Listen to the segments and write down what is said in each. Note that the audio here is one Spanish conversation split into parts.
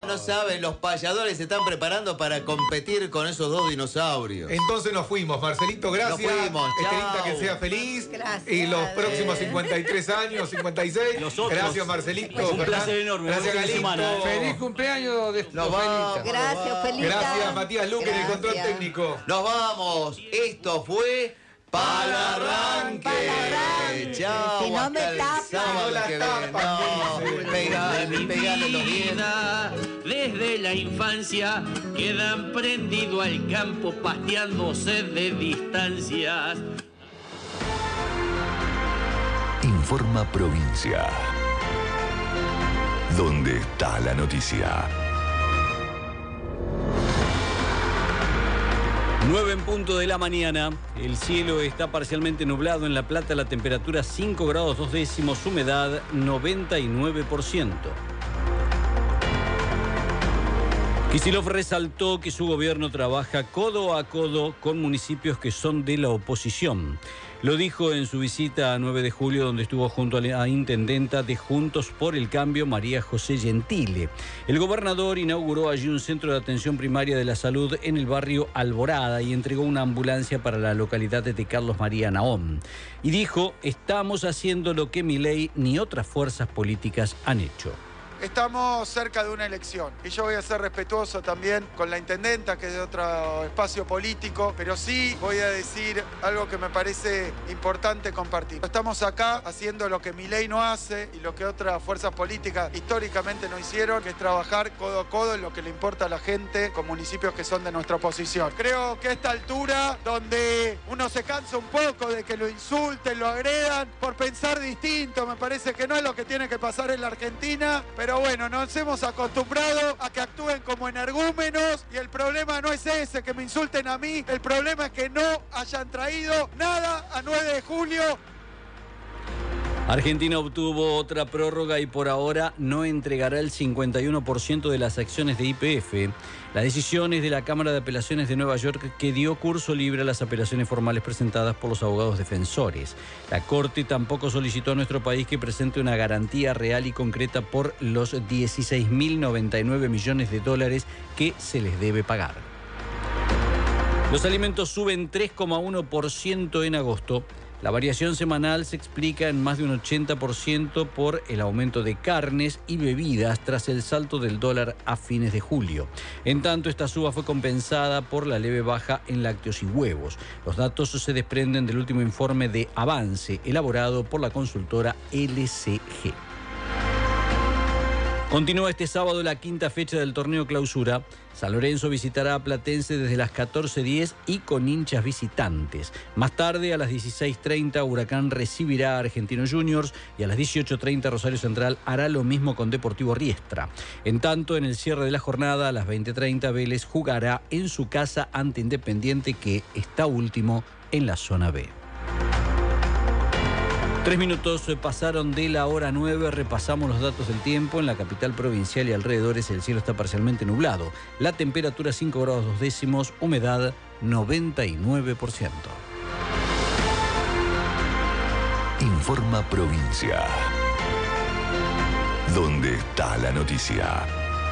no saben, los payadores se están preparando para competir con esos dos dinosaurios. Entonces nos fuimos, Marcelito, gracias. Nos fuimos, Estelita, chao. que sea feliz. Gracias. Y los próximos 53 años, 56. Nosotros. Gracias, Marcelito. Un placer enorme. Gracias, Buen fin de Galito. semana, Feliz cumpleaños de Nos vamos. Gracias, Felita. Gracias, Matías Luque, en el control Gracias. técnico. Nos vamos. Esto fue Palarranque. Palarranque. Chao. Si no me hasta el tapan. sábado No la que viene. tapan, No, dice. pegale los dientes. vida, desde la infancia, quedan prendido al campo pasteándose de distancias. Informa Provincia. ¿Dónde está la noticia? 9 en punto de la mañana, el cielo está parcialmente nublado en La Plata, la temperatura 5 grados 2 décimos, humedad 99%. Kicillof resaltó que su gobierno trabaja codo a codo con municipios que son de la oposición. Lo dijo en su visita a 9 de julio, donde estuvo junto a la intendenta de Juntos por el Cambio, María José Gentile. El gobernador inauguró allí un centro de atención primaria de la salud en el barrio Alborada y entregó una ambulancia para la localidad de Carlos María Naón. Y dijo, estamos haciendo lo que Milei ni otras fuerzas políticas han hecho. Estamos cerca de una elección y yo voy a ser respetuoso también con la intendenta, que es de otro espacio político, pero sí voy a decir algo que me parece importante compartir. Estamos acá haciendo lo que Milei no hace y lo que otras fuerzas políticas históricamente no hicieron, que es trabajar codo a codo en lo que le importa a la gente con municipios que son de nuestra oposición. Creo que a esta altura, donde uno se cansa un poco de que lo insulten, lo agredan, por pensar distinto, me parece que no es lo que tiene que pasar en la Argentina, pero bueno, nos hemos acostumbrado a que actúen como energúmenos y el problema no es ese, que me insulten a mí, el problema es que no hayan traído nada a 9 de julio. Argentina obtuvo otra prórroga y por ahora no entregará el 51% de las acciones de YPF. La decisión es de la Cámara de Apelaciones de Nueva York, que dio curso libre a las apelaciones formales presentadas por los abogados defensores. La Corte tampoco solicitó a nuestro país que presente una garantía real y concreta por los 16.099 millones de dólares que se les debe pagar. Los alimentos suben 3,1% en agosto. La variación semanal se explica en más de un 80% por el aumento de carnes y bebidas tras el salto del dólar a fines de julio. En tanto, esta suba fue compensada por la leve baja en lácteos y huevos. Los datos se desprenden del último informe de avance elaborado por la consultora LCG. Continúa este sábado la quinta fecha del torneo Clausura. San Lorenzo visitará a Platense desde las 14:10 y con hinchas visitantes. Más tarde, a las 16:30, Huracán recibirá a Argentinos Juniors y a las 18:30 Rosario Central hará lo mismo con Deportivo Riestra. En tanto, en el cierre de la jornada, a las 20:30, Vélez jugará en su casa ante Independiente, que está último en la zona B. 3 minutos pasaron de la hora 9, repasamos los datos del tiempo. En la capital provincial y alrededores el cielo está parcialmente nublado. La temperatura 5 grados 2 décimos, humedad 99%. Informa Provincia. ¿Dónde está la noticia?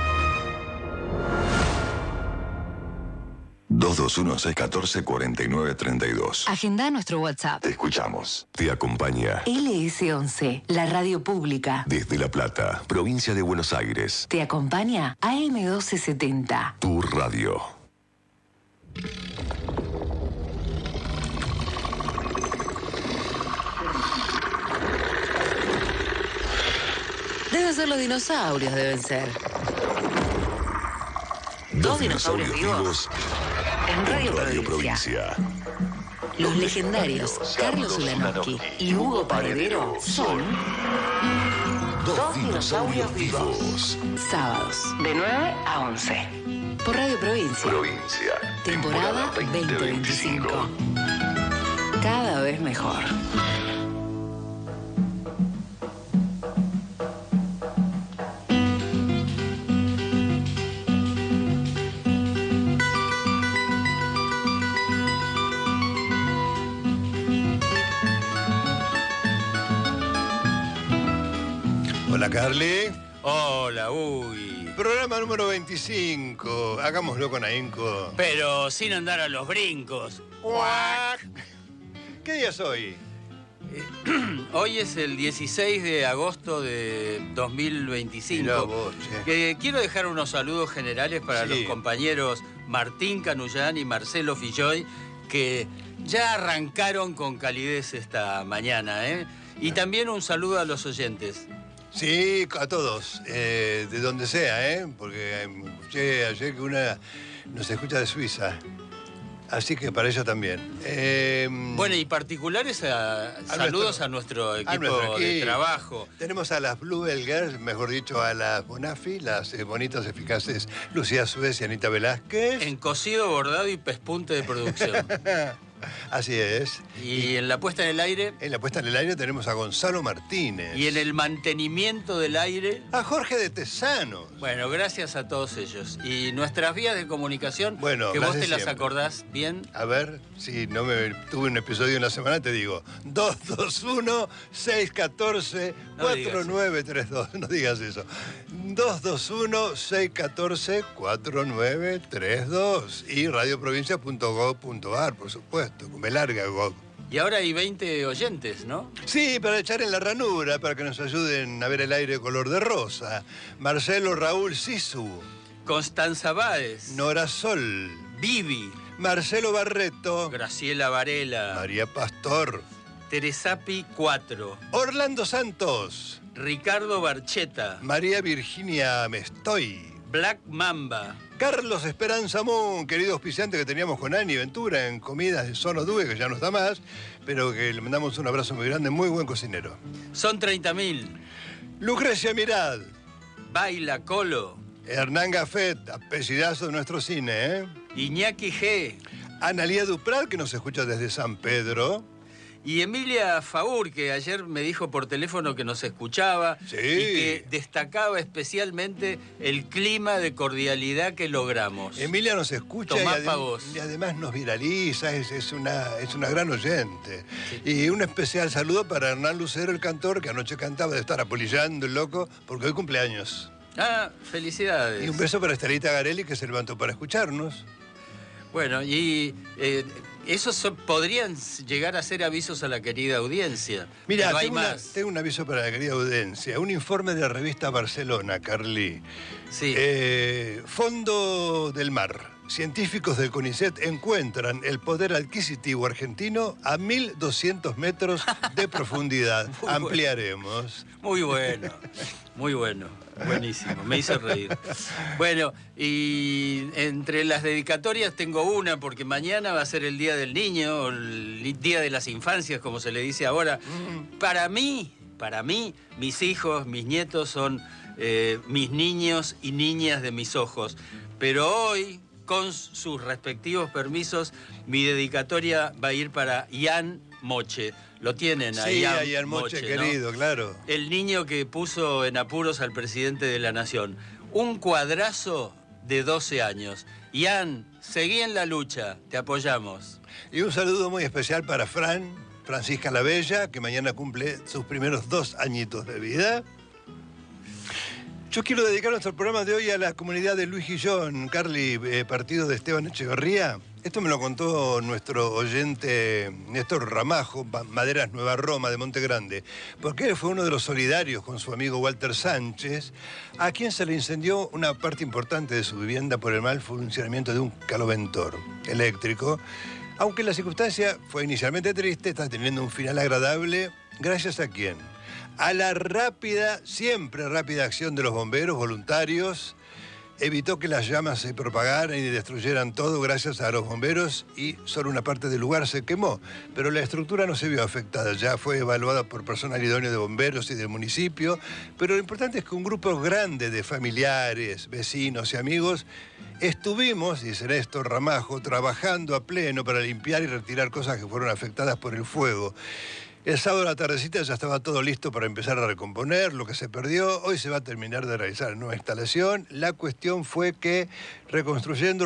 221-614-4932. Agenda nuestro WhatsApp. Te escuchamos. Te acompaña. LS11, la radio pública. Desde La Plata, provincia de Buenos Aires. Te acompaña AM1270. Tu radio. Deben ser los dinosaurios, deben ser. Dos dinosaurios vivos. En Radio Provincia. Los legendarios Carlos Ulanowski y Hugo Paredero son Dos dinosaurios vivos. Sábados, de 9 a 11. Por Radio Provincia. Temporada 2025. Cada vez mejor. Hola, Carly. Hola, uy. Programa número 25. Hagámoslo con ahínco. Pero sin andar a los brincos. ¿Qué día es hoy? Hoy es el 16 de agosto de 2025. Mirá vos, che. Quiero dejar unos saludos generales para Sí. los compañeros Martín Canullán y Marcelo Filloy, que ya arrancaron con calidez esta mañana, ¿eh? Y también un saludo a los oyentes. Sí, a todos, de donde sea, ¿eh? Porque escuché ayer que una nos escucha de Suiza. Así que para ella también. Bueno, y particulares saludos a nuestro equipo nuestro de equipo. trabajo. Tenemos a las Bluebell Girls, mejor dicho, a las Bonafi, las bonitas, eficaces Lucía Suez y Anita Velázquez. En cosido, bordado y pespunte de producción. Así es. Y en la puesta en el aire. En la puesta en el aire tenemos a Gonzalo Martínez. Y en el mantenimiento del aire. A Jorge de Tesanos. Bueno, gracias a todos ellos. Y nuestras vías de comunicación, Bueno, que las vos de te las siempre. acordás bien. A ver, si no me tuve un episodio en la semana, te digo. 221-614-4932. No digas eso. 221-614-4932. Y radioprovincia.gov.ar, por supuesto, con B larga, gov. Y ahora hay 20 oyentes, ¿no? Sí, para echar en la ranura, para que nos ayuden a ver el aire color de rosa. Marcelo Raúl Sisu, Constanza Báez, Nora Sol, Vivi, Marcelo Barreto, Graciela Varela, María Pastor, Teresapi 4, Orlando Santos, Ricardo Barcheta, María Virginia Mestoy, Black Mamba, Carlos Esperanza Moon, querido auspiciante que teníamos con Ani Ventura en Comidas de Sono Due, que ya no está más, pero que le mandamos un abrazo muy grande, muy buen cocinero. Son 30.000, Lucrecia Mirad, Baila Colo, Hernán Gafet, apellidazo de nuestro cine, ¿eh? Iñaki G. Analía Duprat, que nos escucha desde San Pedro. Y Emilia Faur, que ayer me dijo por teléfono que nos escuchaba Sí. y que destacaba especialmente el clima de cordialidad que logramos. Emilia nos escucha Tomá pa' vos. y además nos viraliza, es una gran oyente. Y un especial saludo para Hernán Lucero, el cantor, que anoche cantaba de estar apolillando el loco, porque hoy cumpleaños. Ah, felicidades. Y un beso para Estelita Garelli, que se levantó para escucharnos. Bueno, y esos podrían llegar a ser avisos a la querida audiencia. Mira, pero hay tengo, más. tengo un aviso para la querida audiencia. Un informe de la revista Barcelona, Carly. Sí. Fondo del Mar. Científicos del CONICET encuentran el poder adquisitivo argentino a 1.200 metros de profundidad. Muy Ampliaremos. Muy bueno, muy bueno, buenísimo, me hizo reír. Bueno, y entre las dedicatorias tengo una, porque mañana va a ser el Día del Niño, o el Día de las Infancias, como se le dice ahora. Para mí, mis hijos, mis nietos son mis niños y niñas de mis ojos. Pero hoy, con sus respectivos permisos, mi dedicatoria va a ir para Ian Moche. Lo tienen Sí, a a Ian Moche, querido, ¿no? claro. El niño que puso en apuros al presidente de la Nación. Un cuadrazo de 12 años. Ian, seguí en la lucha, te apoyamos. Y un saludo muy especial para Francisca la Bella, que mañana cumple sus primeros 2 añitos de vida. Yo quiero dedicar nuestro programa de hoy a la comunidad de Luis Guillón, Carly, partido de Esteban Echeverría. Esto me lo contó nuestro oyente Néstor Ramajo, Maderas Nueva Roma, de Monte Grande, porque él fue uno de los solidarios con su amigo Walter Sánchez, a quien se le incendió una parte importante de su vivienda por el mal funcionamiento de un caloventor eléctrico. Aunque la circunstancia fue inicialmente triste, está teniendo un final agradable. ¿Gracias a quién? A la siempre rápida acción de los bomberos voluntarios. Evitó que las llamas se propagaran y destruyeran todo gracias a los bomberos, y solo una parte del lugar se quemó. Pero la estructura no se vio afectada, ya fue evaluada por personal idóneo de bomberos y del municipio. Pero lo importante es que un grupo grande de familiares, vecinos y amigos estuvimos, dice Néstor Ramajo, trabajando a pleno para limpiar y retirar cosas que fueron afectadas por el fuego. El sábado a la tardecita ya estaba todo listo para empezar a recomponer lo que se perdió. Hoy se va a terminar de realizar nueva instalación. La cuestión fue que reconstruyendo,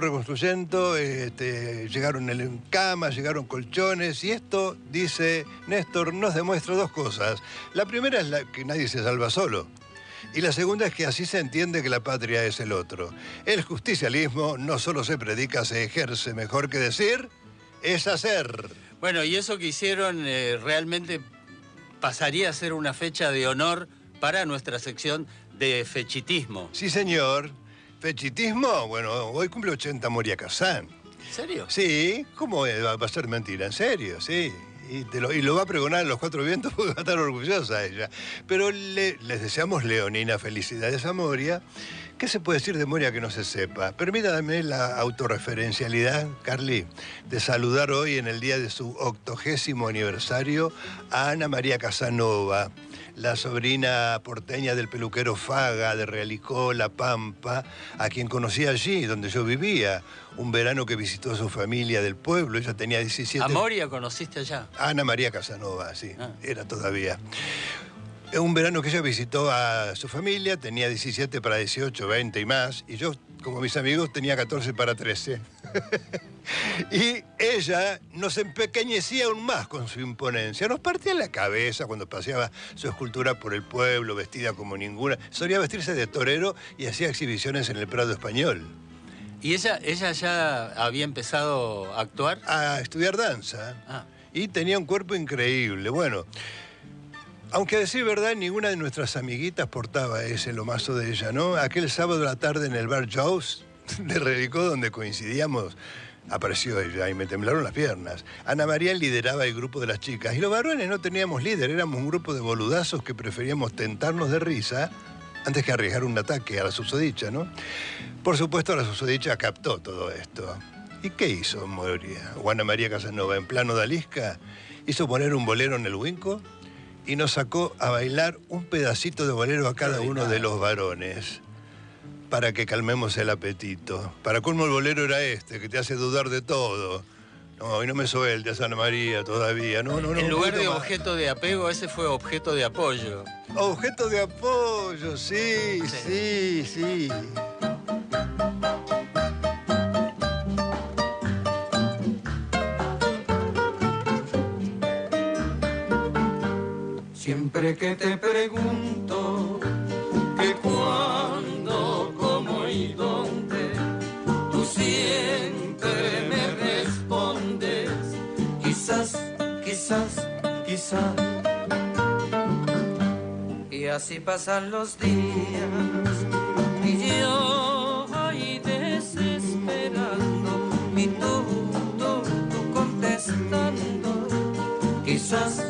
llegaron camas, llegaron colchones, y esto, dice Néstor, nos demuestra 2 cosas. La primera es que nadie se salva solo. Y la segunda es que así se entiende que la patria es el otro. El justicialismo no solo se predica, se ejerce. Mejor que decir, es hacer. Bueno, y eso que hicieron realmente pasaría a ser una fecha de honor para nuestra sección de fechitismo. Sí, señor. ¿Fechitismo? Bueno, hoy cumple 80 Moria Kazán. ¿En serio? Sí, ¿cómo va a ser mentira? En serio, sí. Y lo va a pregonar en los cuatro vientos porque va a estar orgullosa ella. Pero les deseamos leonina felicidades a Moria. ¿Qué se puede decir de Moria que no se sepa? Permítame la autorreferencialidad, Carly, de saludar hoy en el día de su 80º aniversario a Ana María Casanova, la sobrina porteña del peluquero Faga de Realicó, La Pampa, a quien conocí allí, donde yo vivía, un verano que visitó a su familia del pueblo. Ella tenía 17... ¿A Moria conociste allá? Ana María Casanova, sí, era todavía. Un verano que ella visitó a su familia, tenía 17 para 18, 20 y más, y yo, como mis amigos, tenía 14 para 13. Y ella nos empequeñecía aún más con su imponencia. Nos partía la cabeza cuando paseaba su escultura por el pueblo, vestida como ninguna. Solía vestirse de torero y hacía exhibiciones en el Prado Español. ¿Y ella ya había empezado a actuar? A estudiar danza. Y tenía un cuerpo increíble. Bueno, aunque a decir verdad, ninguna de nuestras amiguitas portaba ese lomazo de ella, ¿no? Aquel sábado a la tarde en el bar Jaws de Relicó, donde coincidíamos, apareció ella y me temblaron las piernas. Ana María lideraba el grupo de las chicas y los varones no teníamos líder, éramos un grupo de boludazos que preferíamos tentarnos de risa antes que arriesgar un ataque a la susodicha, ¿no? Por supuesto, la susodicha captó todo esto. ¿Y qué hizo Moria o Ana María Casanova? En plano Dalisca, hizo poner un bolero en el Winco y nos sacó a bailar un pedacito de bolero a cada uno de los varones para que calmemos el apetito. Para colmo el bolero era este, que te hace dudar de todo. No, y no me sueltes, Ana María, todavía. No, en lugar de objeto de apego, ese fue objeto de apoyo. Objeto de apoyo, sí. Siempre que te pregunto que cuándo, cómo y dónde, tú siempre me respondes, quizás. Y así pasan los días y yo ahí desesperando y tú contestando, quizás.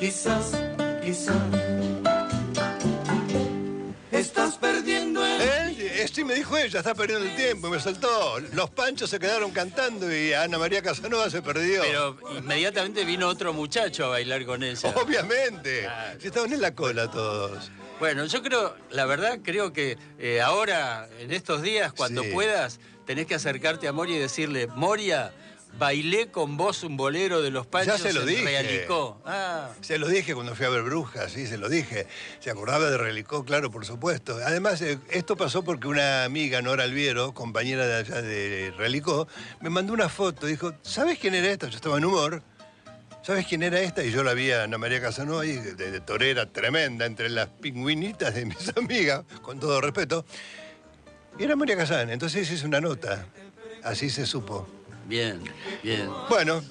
Estás perdiendo Sí, me dijo ella, está perdiendo el tiempo, me soltó. Los Panchos se quedaron cantando y Ana María Casanova se perdió. Pero inmediatamente vino otro muchacho a bailar con ella. Obviamente. Si estaban en la cola todos. Bueno, yo creo que ahora, en estos días, cuando puedas, tenés que acercarte a Moria y decirle, Moria, bailé con vos un bolero de los Panchos. Ya se lo dije. Realicó. Se lo dije cuando fui a ver Brujas, sí, se lo dije. Se acordaba de Realicó, claro, por supuesto. Además, esto pasó porque una amiga, Nora Alviero, compañera de allá de Realicó, me mandó una foto. Dijo, ¿sabes quién era esta? Yo estaba en humor. ¿Sabes quién era esta? Y yo la vi a Ana María Casanova ahí, de torera tremenda, entre las pingüinitas de mis amigas, con todo respeto. Y era María Casán. Entonces hice una nota. Así se supo. Bien. Bueno,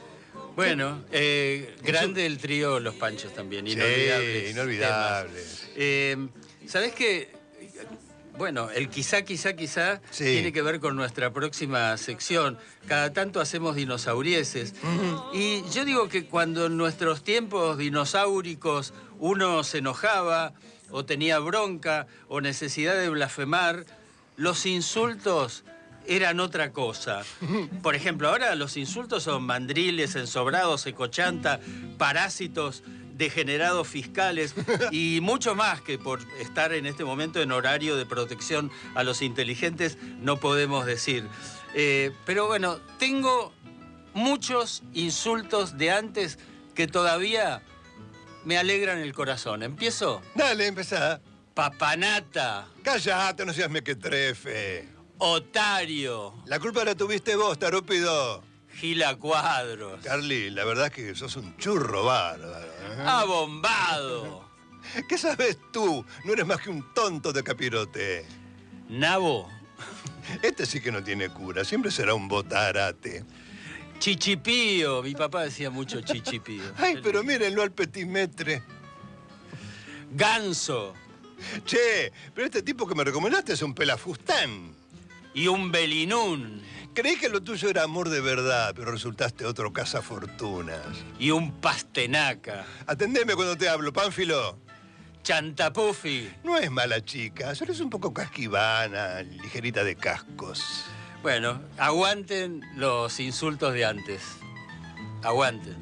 grande el trío Los Panchos también, inolvidables. ¿Sabés qué? Bueno, el quizá tiene que ver con nuestra próxima sección. Cada tanto hacemos dinosaurieses. Y yo digo que cuando en nuestros tiempos dinosauricos uno se enojaba o tenía bronca o necesidad de blasfemar, los insultos eran otra cosa. Por ejemplo, ahora los insultos son mandriles, ensobrados, ecochanta, parásitos, degenerados fiscales y mucho más que por estar en este momento en horario de protección a los inteligentes no podemos decir. Pero bueno, tengo muchos insultos de antes que todavía me alegran el corazón. ¿Empiezo? Dale, empezá. Papanata. Cállate, no seas mequetrefe. Otario. La culpa la tuviste vos, tarópido. Gila Cuadros. Carly, la verdad es que sos un churro bárbaro. Abombado. ¿Qué sabes tú? No eres más que un tonto de capirote. Nabo. Este sí que no tiene cura. Siempre será un botarate. Chichipío. Mi papá decía mucho chichipío. Ay, pero mírenlo al petimetre. Ganso. Che, pero este tipo que me recomendaste es un pelafustán. Y un belinún. Creí que lo tuyo era amor de verdad, pero resultaste otro cazafortunas. Y un pastenaca. Atendeme cuando te hablo, Pánfilo. Chantapufi. No es mala chica, solo es un poco casquivana, ligerita de cascos. Bueno, aguanten los insultos de antes. Aguanten.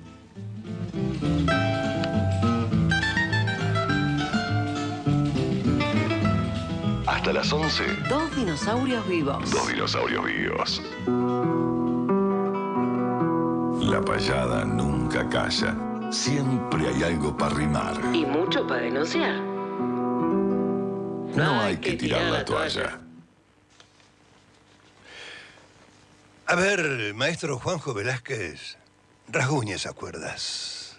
Hasta las 11. Dos dinosaurios vivos. Dos dinosaurios vivos. La payada nunca calla. Siempre hay algo para rimar. Y mucho para denunciar. No hay que tirar la toalla. A ver, maestro Juanjo Velázquez, rasguñe esas cuerdas.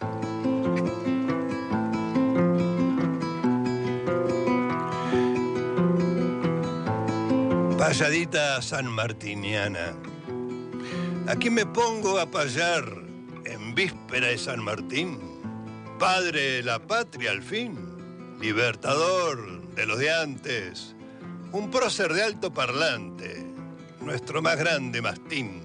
Payadita sanmartiniana. Aquí me pongo a payar en víspera de San Martín. Padre de la patria al fin, libertador de los de antes, un prócer de alto parlante, nuestro más grande mastín.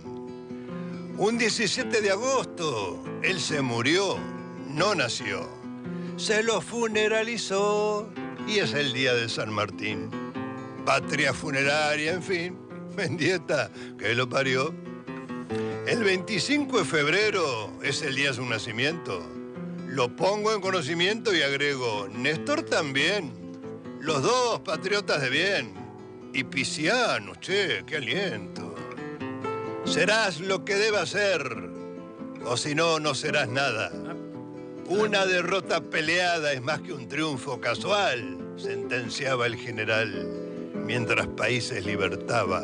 Un 17 de agosto, él se murió, no nació. Se lo funeralizó y es el día de San Martín. Patria funeraria, en fin, Mendieta, que lo parió. El 25 de febrero es el día de su nacimiento. Lo pongo en conocimiento y agrego, Néstor también. Los dos patriotas de bien. Y piscianos, che, qué aliento. Serás lo que debas ser, o si no, no serás nada. Una derrota peleada es más que un triunfo casual, sentenciaba el general, mientras países libertaba.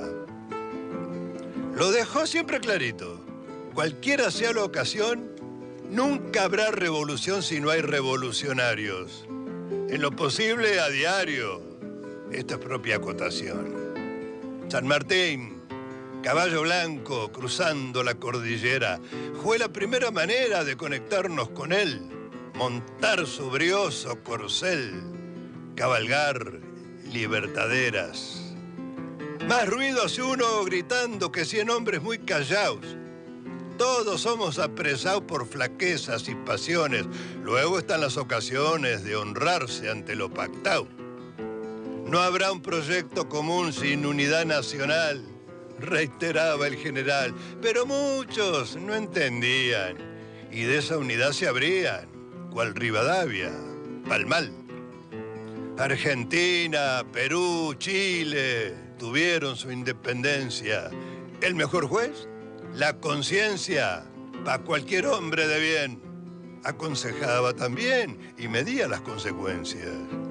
Lo dejó siempre clarito. Cualquiera sea la ocasión, nunca habrá revolución si no hay revolucionarios. En lo posible, a diario. Esta es propia acotación. San Martín, caballo blanco cruzando la cordillera, fue la primera manera de conectarnos con él. Montar su brioso corcel, cabalgar libertaderas. Más ruido hace uno gritando que 100 hombres muy callados. Todos somos apresados por flaquezas y pasiones. Luego están las ocasiones de honrarse ante lo pactado. No habrá un proyecto común sin unidad nacional, reiteraba el general. Pero muchos no entendían y de esa unidad se abrían, cual Rivadavia, Palmal. Argentina, Perú, Chile tuvieron su independencia. ¿El mejor juez? La conciencia, para cualquier hombre de bien. Aconsejaba también y medía las consecuencias.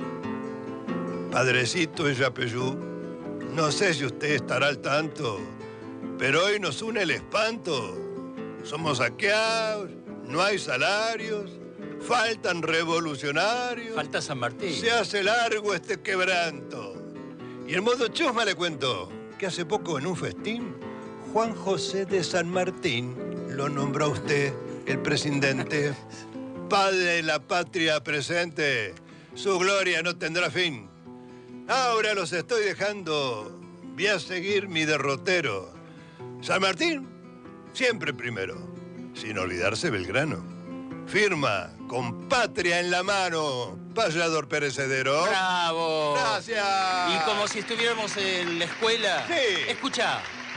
Padrecito Yapeyú, no sé si usted estará al tanto, pero hoy nos une el espanto. Somos saqueados, no hay salarios, faltan revolucionarios. Falta San Martín. Se hace largo este quebranto. Y en modo chusma le cuento que hace poco en un festín, Juan José de San Martín lo nombró a usted el presidente. Padre de la patria presente, su gloria no tendrá fin. Ahora los estoy dejando, voy a seguir mi derrotero. San Martín, siempre primero, sin olvidarse Belgrano. Firma, con patria en la mano, payador perecedero. ¡Bravo! ¡Gracias! Y como si estuviéramos en la escuela. Sí. Escucha.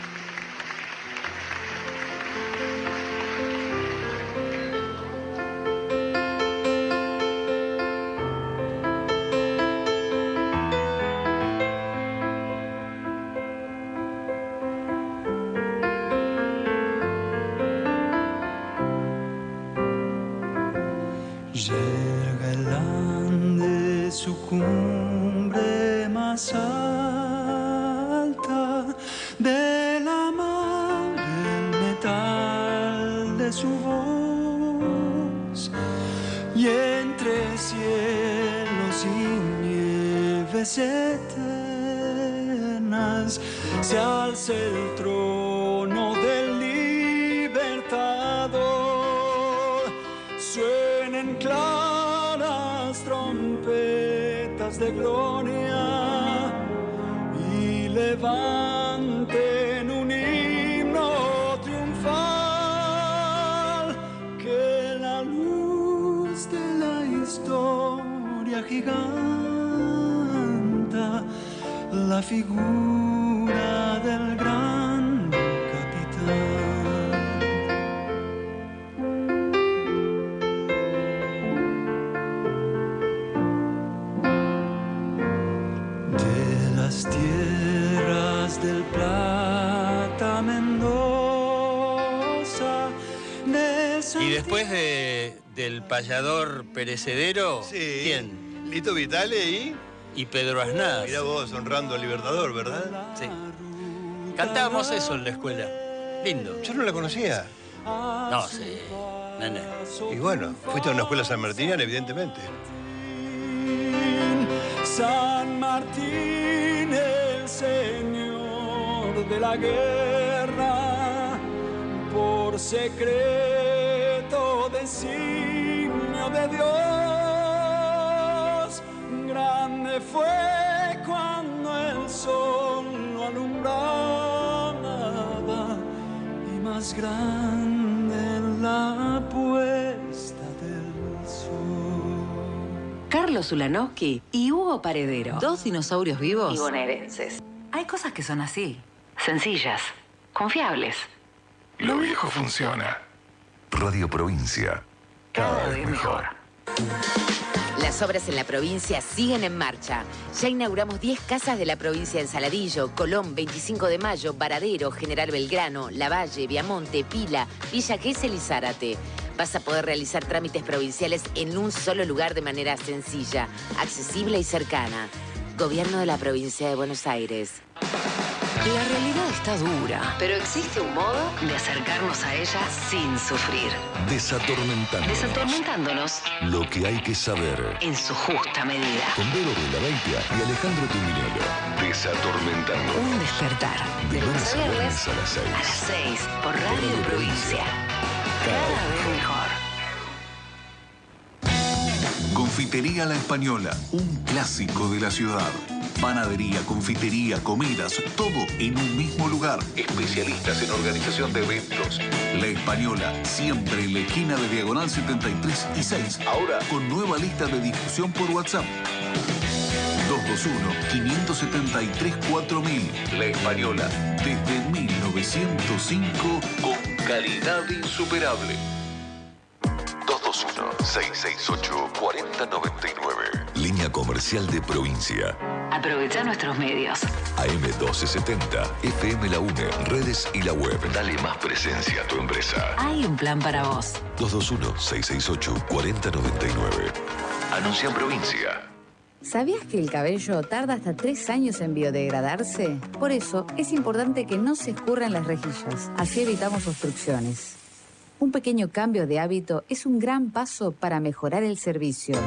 Llega el Ande, su cumbre más alta, de la mar el metal de su voz, y entre cielo naciones eternas se alce el trono del libertador. Suenen claras trompetas de gloria y levanten un himno triunfal, que la luz de la historia giganta la figura del gran capitán. De las tierras del Plata, Mendoza, Y después del payador perecedero, Sí. ¿quién? Lito Vitale Y Pedro Aznar. Mirá vos, honrando al Libertador, ¿verdad? Sí. Cantábamos eso en la escuela. Lindo. Yo no la conocía. No, sí. Nene. Y bueno, fuiste a una escuela sanmartiniana, evidentemente. San Martín, el señor de la guerra, por secreto designio de Dios, grande fue cuando el sol lo alumbraba y más grande la puesta del sol. Carlos Ulanowski y Hugo Paredero. Dos dinosaurios vivos y bonaerenses. Hay cosas que son así. Sencillas, confiables. Lo viejo funciona. Radio Provincia. Cada vez mejor. Las obras en la provincia siguen en marcha. Ya inauguramos 10 casas de la provincia en Saladillo, Colón, 25 de Mayo, Varadero, General Belgrano, Lavalle, Viamonte, Pila, Villa Gesell y Zárate. Vas a poder realizar trámites provinciales en un solo lugar de manera sencilla, accesible y cercana. Gobierno de la provincia de Buenos Aires. La realidad está dura, pero existe un modo de acercarnos a ella sin sufrir. Desatormentándonos Lo que hay que saber. en su justa medida. Con Vero Baitia y Alejandro Tuminello. Desatormentando. Un despertar. De lunes a viernes a las 6. A las 6 por Radio Provincia. Cada vez mejor. Confitería La Española, un clásico de la ciudad. Panadería, confitería, comidas, todo en un mismo lugar. Especialistas en organización de eventos. La Española, siempre en la esquina de Diagonal 73 y 6. Ahora con nueva lista de difusión por WhatsApp. 221-573-4000. La Española. Desde 1905 Con calidad insuperable. 221-668-4099. Línea comercial de provincia. Aprovecha nuestros medios. AM1270, FM La UNE, redes y la web. Dale más presencia a tu empresa. Hay un plan para vos. 221-668-4099. Anuncia en provincia. ¿Sabías que el cabello tarda hasta 3 años en biodegradarse? Por eso es importante que no se escurran las rejillas. Así evitamos obstrucciones. Un pequeño cambio de hábito es un gran paso para mejorar el servicio.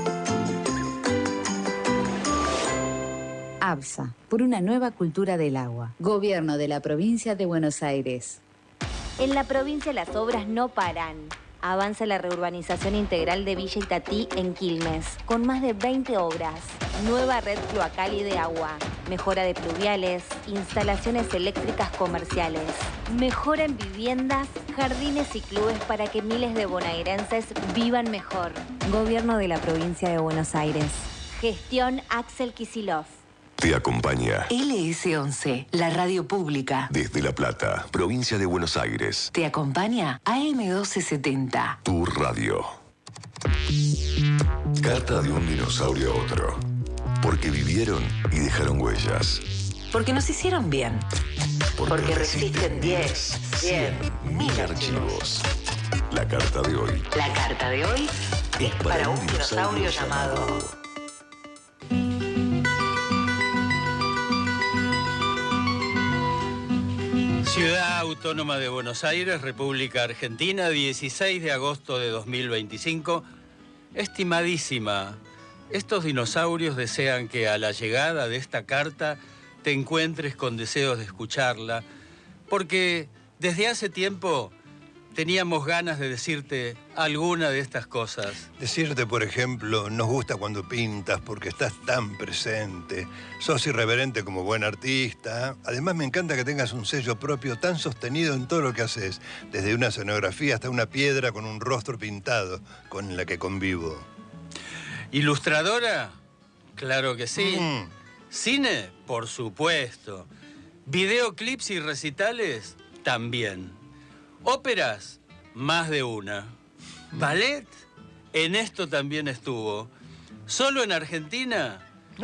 ABSA, por una nueva cultura del agua. Gobierno de la provincia de Buenos Aires. En la provincia las obras no paran. Avanza la reurbanización integral de Villa Itatí en Quilmes, con más de 20 obras. Nueva red cloacal y de agua, mejora de pluviales, instalaciones eléctricas comerciales, mejora en viviendas, jardines y clubes para que miles de bonaerenses vivan mejor. Gobierno de la provincia de Buenos Aires. Gestión Axel Kicillof. Te acompaña LS11, la radio pública. desde La Plata, provincia de Buenos Aires. Te acompaña AM1270. Tu radio. Carta de un dinosaurio a otro. Porque vivieron y dejaron huellas. Porque nos hicieron bien. Porque resisten 10, 100, 1000 archivos. La carta de hoy La carta de hoy es para un dinosaurio llamado... Ciudad Autónoma de Buenos Aires, República Argentina, 16 de agosto de 2025. Estimadísima estos dinosaurios desean que a la llegada de esta carta te encuentres con deseos de escucharla, porque desde hace tiempo teníamos ganas de decirte alguna de estas cosas. Decirte, por ejemplo, nos gusta cuando pintas porque estás tan presente. Sos irreverente como buen artista. Además, me encanta que tengas un sello propio tan sostenido en todo lo que haces. Desde una escenografía hasta una piedra con un rostro pintado con la que convivo. ¿Ilustradora? Claro que sí. ¿Cine? Por supuesto. ¿Videoclips y recitales? También. ¿Óperas? Más de una. ¿Ballet? En esto también estuvo. ¿Solo en Argentina?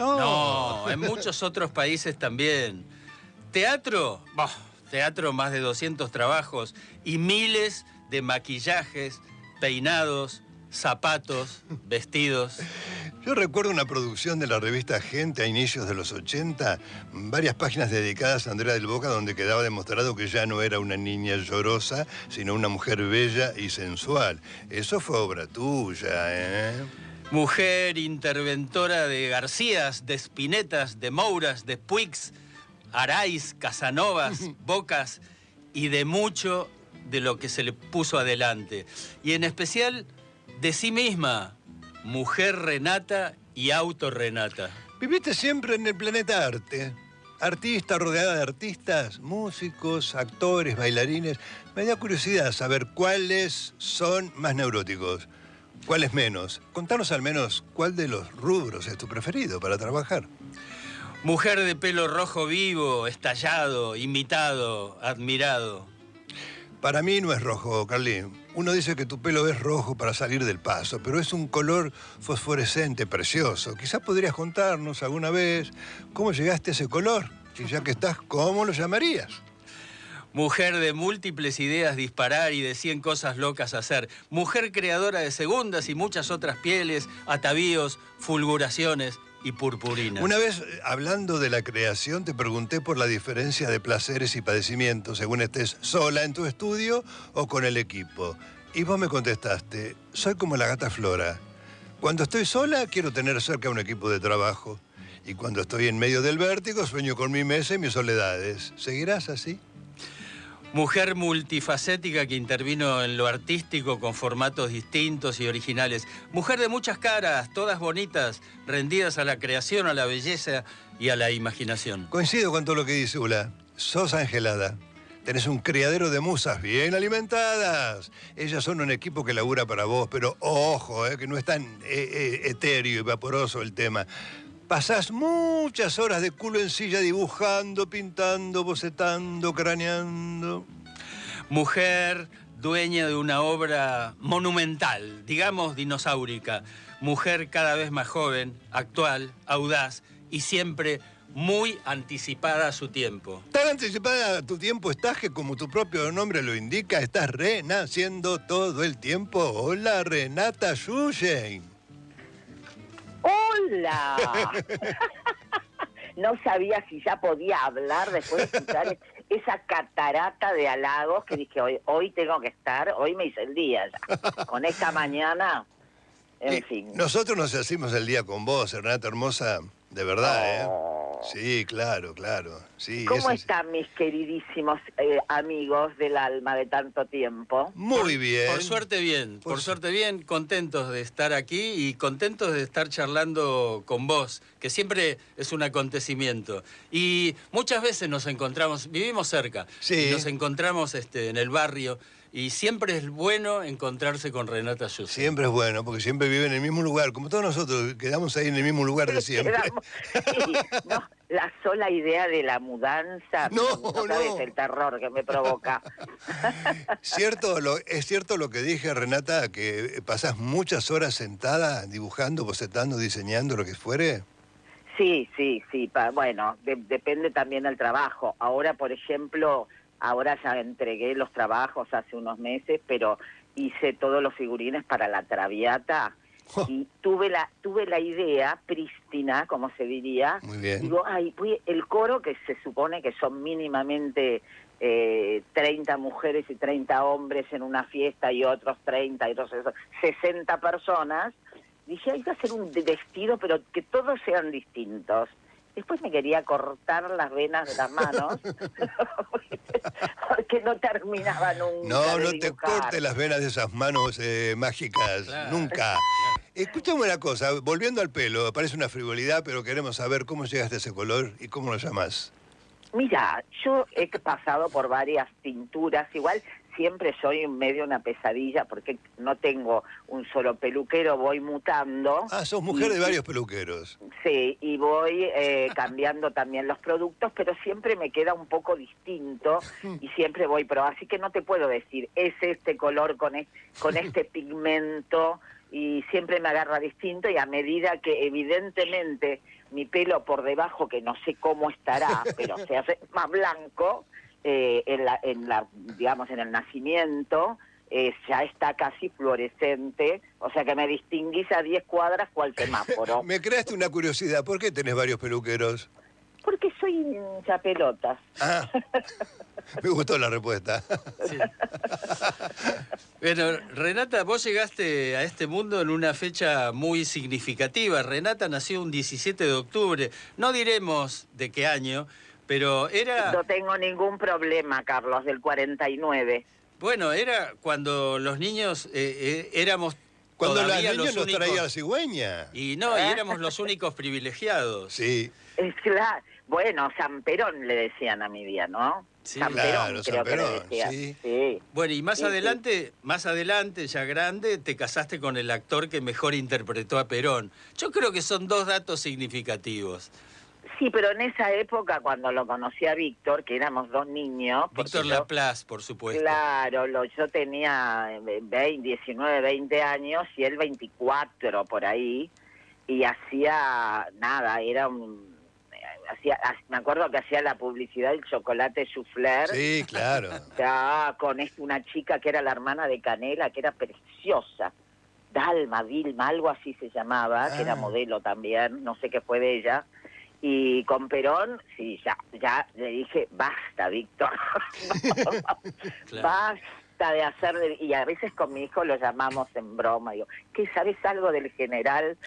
No, en muchos otros países también. ¿Teatro? Bah, teatro, más de 200 trabajos y miles de maquillajes, peinados, zapatos, vestidos. Yo recuerdo una producción de la revista Gente a inicios de los 80, varias páginas dedicadas a Andrea del Boca, donde quedaba demostrado que ya no era una niña llorosa, sino una mujer bella y sensual. Eso fue obra tuya, ¿eh? Mujer interventora de Garcías, de Spinetas, de Mouras, de Puigs, Araiz, Casanovas, Bocas y de mucho de lo que se le puso adelante. Y en especial de sí misma, mujer Renata y auto Renata. Viviste siempre en el planeta arte. Artista rodeada de artistas, músicos, actores, bailarines. Me da curiosidad saber cuáles son más neuróticos, cuáles menos. Contanos al menos cuál de los rubros es tu preferido para trabajar. Mujer de pelo rojo vivo, estallado, imitado, admirado. Para mí no es rojo, Carlín. Uno dice que tu pelo es rojo para salir del paso, pero es un color fosforescente precioso. Quizás podrías contarnos alguna vez cómo llegaste a ese color. Y ya que estás, ¿cómo lo llamarías? Mujer de múltiples ideas disparar y de 100 cosas locas hacer. Mujer creadora de segundas y muchas otras pieles, atavíos, fulguraciones y purpurinas. Una vez, hablando de la creación, te pregunté por la diferencia de placeres y padecimientos según estés sola en tu estudio o con el equipo. Y vos me contestaste, soy como la gata Flora. Cuando estoy sola, quiero tener cerca un equipo de trabajo. Y cuando estoy en medio del vértigo, sueño con mi mesa y mis soledades. ¿Seguirás así? Mujer multifacética que intervino en lo artístico con formatos distintos y originales. Mujer de muchas caras, todas bonitas, rendidas a la creación, a la belleza y a la imaginación. Coincido con todo lo que dice Ula. Sos angelada. Tenés un criadero de musas bien alimentadas. Ellas son un equipo que labura para vos, pero ojo, que no es tan etéreo y vaporoso el tema. Pasás muchas horas de culo en silla dibujando, pintando, bocetando, craneando. Mujer dueña de una obra monumental, digamos dinosaurica. Mujer cada vez más joven, actual, audaz y siempre muy anticipada a su tiempo. Tan anticipada a tu tiempo estás que, como tu propio nombre lo indica, estás renaciendo todo el tiempo. Hola, Renata Yuyen. ¡Hola! No sabía si ya podía hablar después de escuchar esa catarata de halagos que dije, hoy tengo que estar, hoy me hice el día ya. Con esta mañana, en fin. Nosotros nos hacemos el día con vos, Renata hermosa, de verdad, Sí, claro, claro. Sí, ¿Cómo están mis queridísimos amigos del alma de tanto tiempo? Muy bien. Por suerte bien, por suerte bien, contentos de estar aquí y contentos de estar charlando con vos, que siempre es un acontecimiento. Y muchas veces nos encontramos, vivimos cerca, y nos encontramos en el barrio. Y siempre es bueno encontrarse con Renata Yusen. Siempre es bueno, porque siempre vive en el mismo lugar. Como todos nosotros, quedamos ahí en el mismo lugar de siempre. Sí, no, la sola idea de la mudanza, no sabes el terror que me provoca. ¿Es cierto lo que dije, Renata, que pasás muchas horas sentada dibujando, bocetando, diseñando, lo que fuere? Sí. Bueno, depende también del trabajo. Ahora, por ejemplo... Ahora ya entregué los trabajos hace unos meses, pero hice todos los figurines para la Traviata y tuve la idea prístina, como se diría. Muy bien. Digo, el coro, que se supone que son mínimamente 30 mujeres y 30 hombres en una fiesta y otros 30 y otros 60 personas, dije, hay que hacer un vestido, pero que todos sean distintos. Después me quería cortar las venas de las manos, porque no terminaba nunca. No, de no te dibujar. cortes las venas de esas manos mágicas, Claro. nunca. Escúchame una cosa, volviendo al pelo, parece una frivolidad, pero queremos saber cómo llegaste a ese color y cómo lo llamás. Mira, yo he pasado por varias tinturas, igual siempre soy medio una pesadilla porque no tengo un solo peluquero, voy mutando. Ah, sos mujer de varios peluqueros. Sí, y voy cambiando también los productos, pero siempre me queda un poco distinto y siempre voy probando. Así que no te puedo decir, es este color con este pigmento, y siempre me agarra distinto, y a medida que evidentemente mi pelo por debajo, que no sé cómo estará, pero se hace más blanco, digamos, en el nacimiento, ya está casi fluorescente, o sea que me distinguís a 10 cuadras cual semáforo. Me creaste una curiosidad, ¿por qué tenés varios peluqueros? Porque soy hincha pelotas. Ah, me gustó la respuesta. Sí. Bueno, Renata, vos llegaste a este mundo en una fecha muy significativa. Renata nació un 17 de octubre. No diremos de qué año, pero era... No tengo ningún problema, Carlos, del 49. Bueno, era cuando los niños éramos... Cuando la todavía niña los nos únicos... traía la cigüeña. Y no, y éramos los únicos privilegiados. Sí. Es claro. Bueno, San Perón le decían a mi día, ¿no? Sí, San claro, Perón, San creo que Perón, le decían. sí. Sí. Bueno, y Sí, sí. más adelante, ya grande, te casaste con el actor que mejor interpretó a Perón. Yo creo que son dos datos significativos. Sí, pero en esa época, cuando lo conocí a Víctor, que éramos dos niños... porque Víctor yo- Laplace, por supuesto. Claro, yo tenía 19, 20 años y él 24 por ahí, y hacía nada, era un... me acuerdo que hacía la publicidad del chocolate souffleur. Sí, claro. Ya, con una chica que era la hermana de Canela, que era preciosa. Dalma, Vilma, algo así se llamaba, que era modelo también, no sé qué fue de ella. Y con Perón, sí, ya le dije, basta, Víctor. Claro. Basta de hacer... Y a veces con mi hijo lo llamamos en broma. Digo, ¿qué sabes algo del general?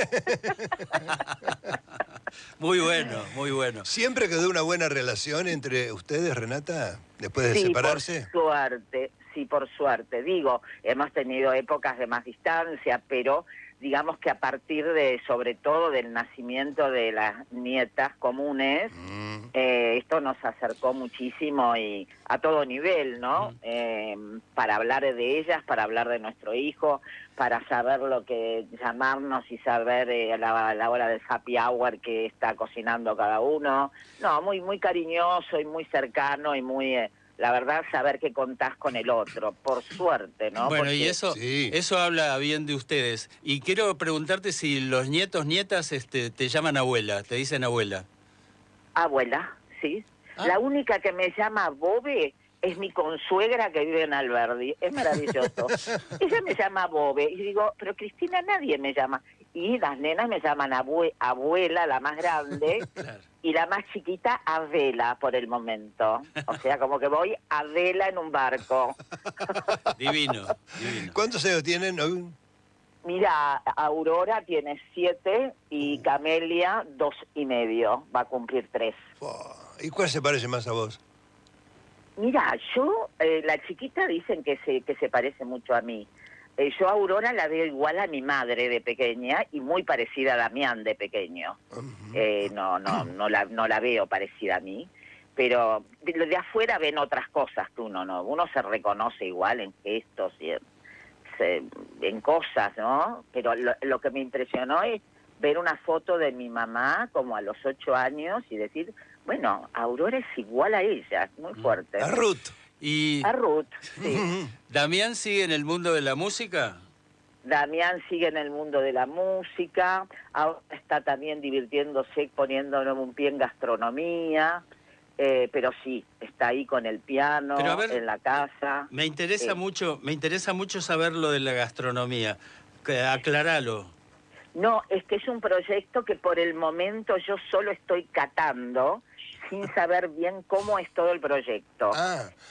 Muy bueno, muy bueno. ¿Siempre quedó una buena relación entre ustedes, Renata, después de separarse? Por suerte, sí, por suerte. Digo, hemos tenido épocas de más distancia, pero digamos que a partir de, sobre todo, del nacimiento de las nietas comunes, esto nos acercó muchísimo y a todo nivel, ¿no? Para hablar de ellas, para hablar de nuestro hijo, para saber lo que llamarnos y saber a la hora del happy hour que está cocinando cada uno. No, muy, muy cariñoso y muy cercano y muy... la verdad, saber que contás con el otro, por suerte, ¿no? Bueno, Porque... y eso habla bien de ustedes. Y quiero preguntarte si los nietos, nietas, te llaman abuela, te dicen abuela. Abuela, sí. La única que me llama Bobe es mi consuegra que vive en Alberdi. Es maravilloso. Ella me llama Bobe. Y digo, pero Cristina, nadie me llama. Y las nenas me llaman abuela, la más grande, y la más chiquita, Adela, por el momento. O sea, como que voy a vela en un barco. Divino, divino. ¿Cuántos años tienen? Mira, Aurora tiene 7 y Camelia 2,5. Va a cumplir 3. ¿Y cuál se parece más a vos? Mira, yo, la chiquita dicen que se parece mucho a mí. Yo a Aurora la veo igual a mi madre de pequeña y muy parecida a Damián de pequeño. No la veo parecida a mí, pero de afuera ven otras cosas que uno no. Uno se reconoce igual en gestos y en cosas, ¿no? Pero lo que me impresionó es ver una foto de mi mamá como a los 8 años y decir, bueno, Aurora es igual a ella, muy fuerte. A Ruth. Y A Ruth, sí. ¿Damián sigue en el mundo de la música? Damián sigue en el mundo de la música, ahora está también divirtiéndose, poniéndole un pie en gastronomía, pero sí, está ahí con el piano, Pero a ver, en la casa. Me interesa mucho saber lo de la gastronomía. Aclaralo. No, es que es un proyecto que por el momento yo solo estoy catando, sin saber bien cómo es todo el proyecto.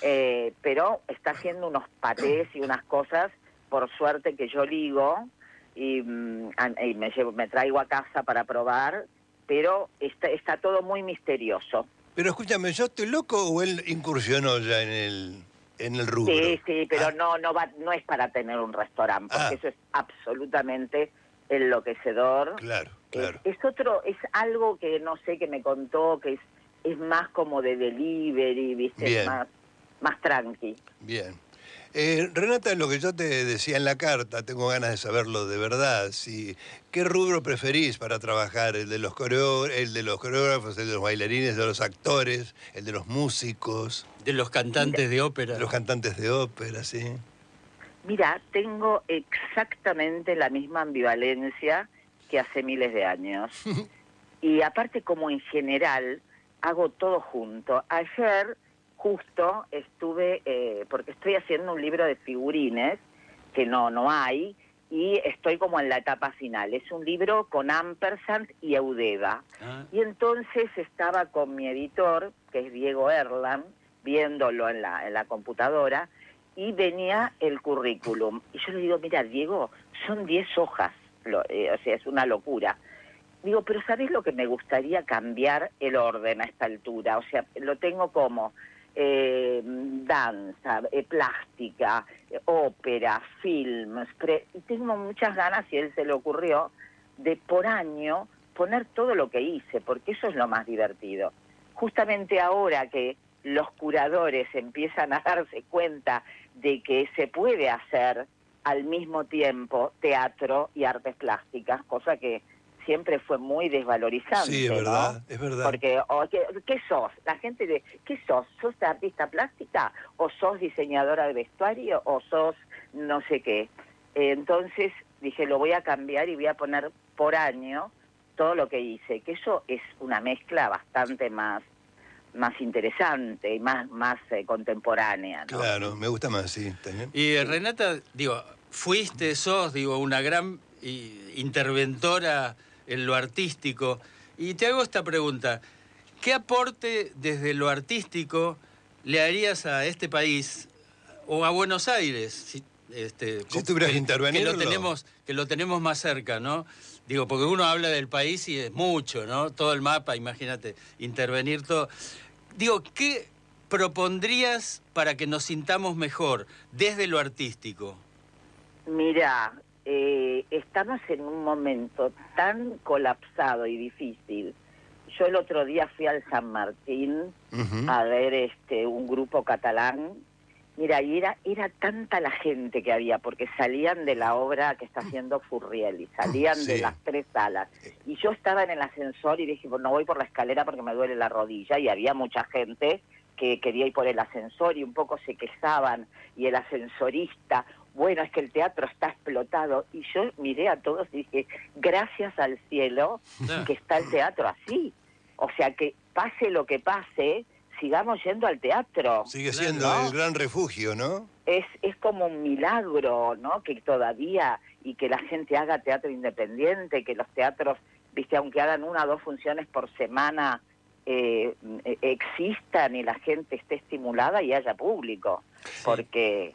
Pero está haciendo unos patés y unas cosas, por suerte, que yo ligo, y me traigo a casa para probar, pero está todo muy misterioso. Pero escúchame, ¿yo estoy loco o él incursionó ya en el rubro? Sí, pero no es para tener un restaurante, porque eso es absolutamente enloquecedor. Claro. Es algo que no sé, que me contó, que es más como de delivery, ¿viste? Bien. Más tranqui. Bien. Renata, lo que yo te decía en la carta, tengo ganas de saberlo de verdad. ¿Qué rubro preferís para trabajar? ¿El de los coreógrafos, el de los bailarines, de los actores, el de los músicos? De los cantantes de ópera. De los cantantes de ópera, sí. Mira, tengo exactamente la misma ambivalencia que hace miles de años. Y aparte, como en general, hago todo junto. Ayer justo estuve, porque estoy haciendo un libro de figurines, que no hay, y estoy como en la etapa final. Es un libro con ampersand y eudeva. Y entonces estaba con mi editor, que es Diego Erland, viéndolo en la computadora, y venía el currículum. Y yo le digo, mira, Diego, son 10 hojas, o sea, es una locura. Digo, pero ¿sabés lo que me gustaría cambiar el orden a esta altura? O sea, lo tengo como danza, plástica, ópera, films, y tengo muchas ganas, y a él se le ocurrió, de por año poner todo lo que hice, porque eso es lo más divertido. Justamente ahora que los curadores empiezan a darse cuenta de que se puede hacer al mismo tiempo teatro y artes plásticas, cosa que siempre fue muy desvalorizante. Sí, es verdad, ¿no? es verdad. Porque, ¿qué sos? La gente de, ¿qué sos? ¿Sos artista plástica? ¿O sos diseñadora de vestuario? ¿O sos no sé qué? Entonces dije, lo voy a cambiar y voy a poner por año todo lo que hice, que eso es una mezcla bastante más interesante y más contemporánea, ¿no? Claro, me gusta más, sí. También. Y Renata, sos una gran interventora en lo artístico. Y te hago esta pregunta. ¿Qué aporte desde lo artístico le harías a este país o a Buenos Aires? Si tuvieras que intervenirlo. Que lo tenemos más cerca, ¿no? Porque uno habla del país y es mucho, ¿no? Todo el mapa, imagínate, intervenir todo. ¿Qué propondrías para que nos sintamos mejor desde lo artístico? Mira, estamos en un momento tan colapsado y difícil. Yo el otro día fui al San Martín a ver un grupo catalán. Mira, y era tanta la gente que había, porque salían de la obra que está haciendo Furriel, y salían de las 3 salas. Y yo estaba en el ascensor y dije, no voy por la escalera porque me duele la rodilla, y había mucha gente que quería ir por el ascensor y un poco se quejaban, y el ascensorista, bueno, es que el teatro está explotado. Y yo miré a todos y dije, gracias al cielo que está el teatro así. O sea, que pase lo que pase, sigamos yendo al teatro. Sigue siendo el gran refugio, ¿no? Es como un milagro, ¿no? Que todavía, y que la gente haga teatro independiente, que los teatros, aunque hagan 1 o 2 funciones por semana, existan y la gente esté estimulada y haya público. Sí. Porque,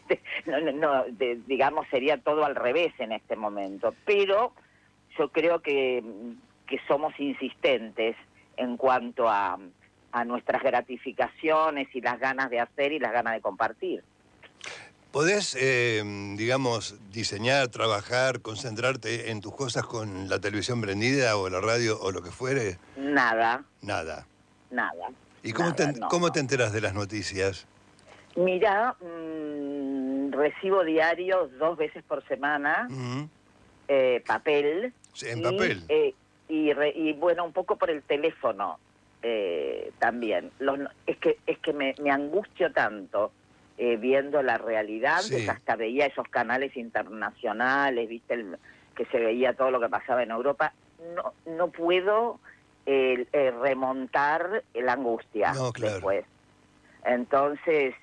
sería todo al revés en este momento. Pero yo creo que somos insistentes en cuanto a nuestras gratificaciones y las ganas de hacer y las ganas de compartir. ¿Podés, diseñar, trabajar, concentrarte en tus cosas con la televisión prendida o la radio o lo que fuere? Nada. Nada. Nada. ¿Y cómo te enteras de las noticias? Mira, recibo diarios 2 veces por semana, papel. Sí, en papel. Y bueno, un poco por el teléfono. También. Es que me angustio tanto viendo la realidad, que hasta veía esos canales internacionales, que se veía todo lo que pasaba en Europa. No puedo remontar la angustia después. Entonces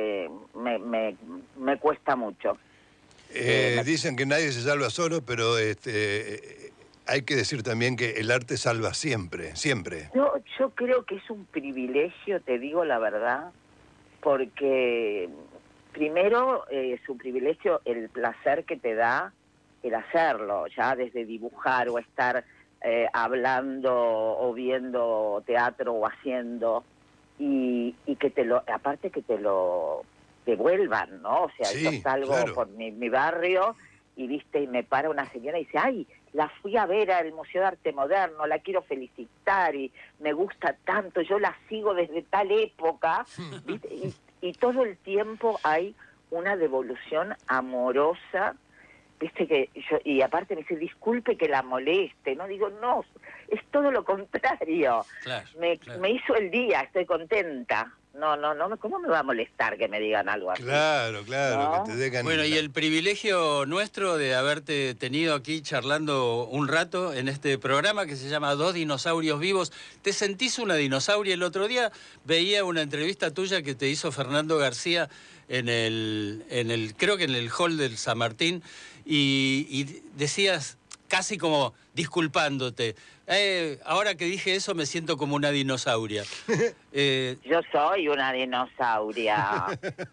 me cuesta mucho. Dicen que nadie se salva solo, pero hay que decir también que el arte salva siempre, siempre. Yo creo que es un privilegio, te digo la verdad, porque primero es un privilegio el placer que te da el hacerlo, ya desde dibujar o estar hablando o viendo teatro o haciendo, y que aparte que te lo devuelvan, ¿no? O sea, Sí, yo salgo claro. por mi barrio y me para una señora y dice, ay, la fui a ver al Museo de Arte Moderno, la quiero felicitar y me gusta tanto, yo la sigo desde tal época, ¿viste? Y todo el tiempo hay una devolución amorosa, viste, que yo, y aparte me dice, disculpe que la moleste, no, digo, no, es todo lo contrario, Claro, me hizo el día, estoy contenta. No, ¿cómo me va a molestar que me digan algo así? Claro, ¿No? que te dejan... Bueno, y el privilegio nuestro de haberte tenido aquí charlando un rato en este programa que se llama Dos Dinosaurios Vivos. ¿Te sentís una dinosauria? El otro día veía una entrevista tuya que te hizo Fernando García en el creo que en el hall del San Martín, y decías casi como disculpándote. Ahora que dije eso me siento como una dinosauria. Yo soy una dinosauria.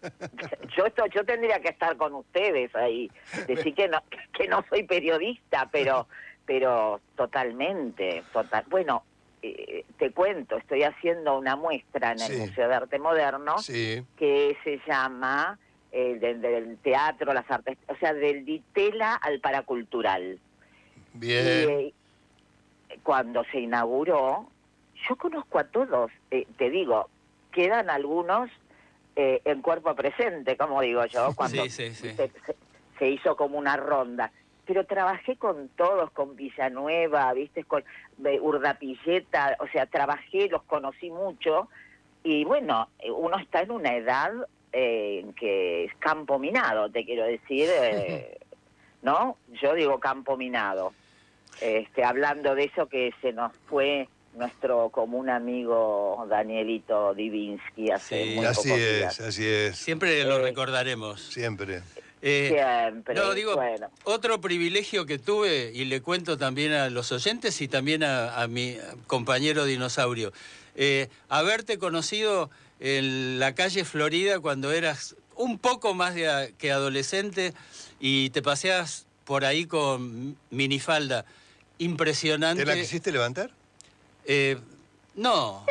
Yo tendría que estar con ustedes ahí. Decir que no soy periodista, pero totalmente. Bueno, te cuento, estoy haciendo una muestra en el Museo de Arte Moderno que se llama del teatro, las artes, o sea, del Ditela al paracultural. Bien. Cuando se inauguró, yo conozco a todos, te digo, quedan algunos en cuerpo presente, como digo yo, cuando se hizo como una ronda. Pero trabajé con todos, con Villanueva, ¿viste? Con Urdapilleta, o sea, trabajé, los conocí mucho, y bueno, uno está en una edad en que es campo minado, te quiero decir, ¿no? Yo digo campo minado. Hablando de eso que se nos fue nuestro común amigo Danielito Divinsky hace muy pocos días. Así es. Siempre lo recordaremos. Siempre. Siempre. No, digo, bueno. Otro privilegio que tuve, y le cuento también a los oyentes y también a mi compañero dinosaurio, haberte conocido en la calle Florida cuando eras un poco más que adolescente y te paseas por ahí con minifalda. Impresionante. ¿Te la quisiste levantar? No.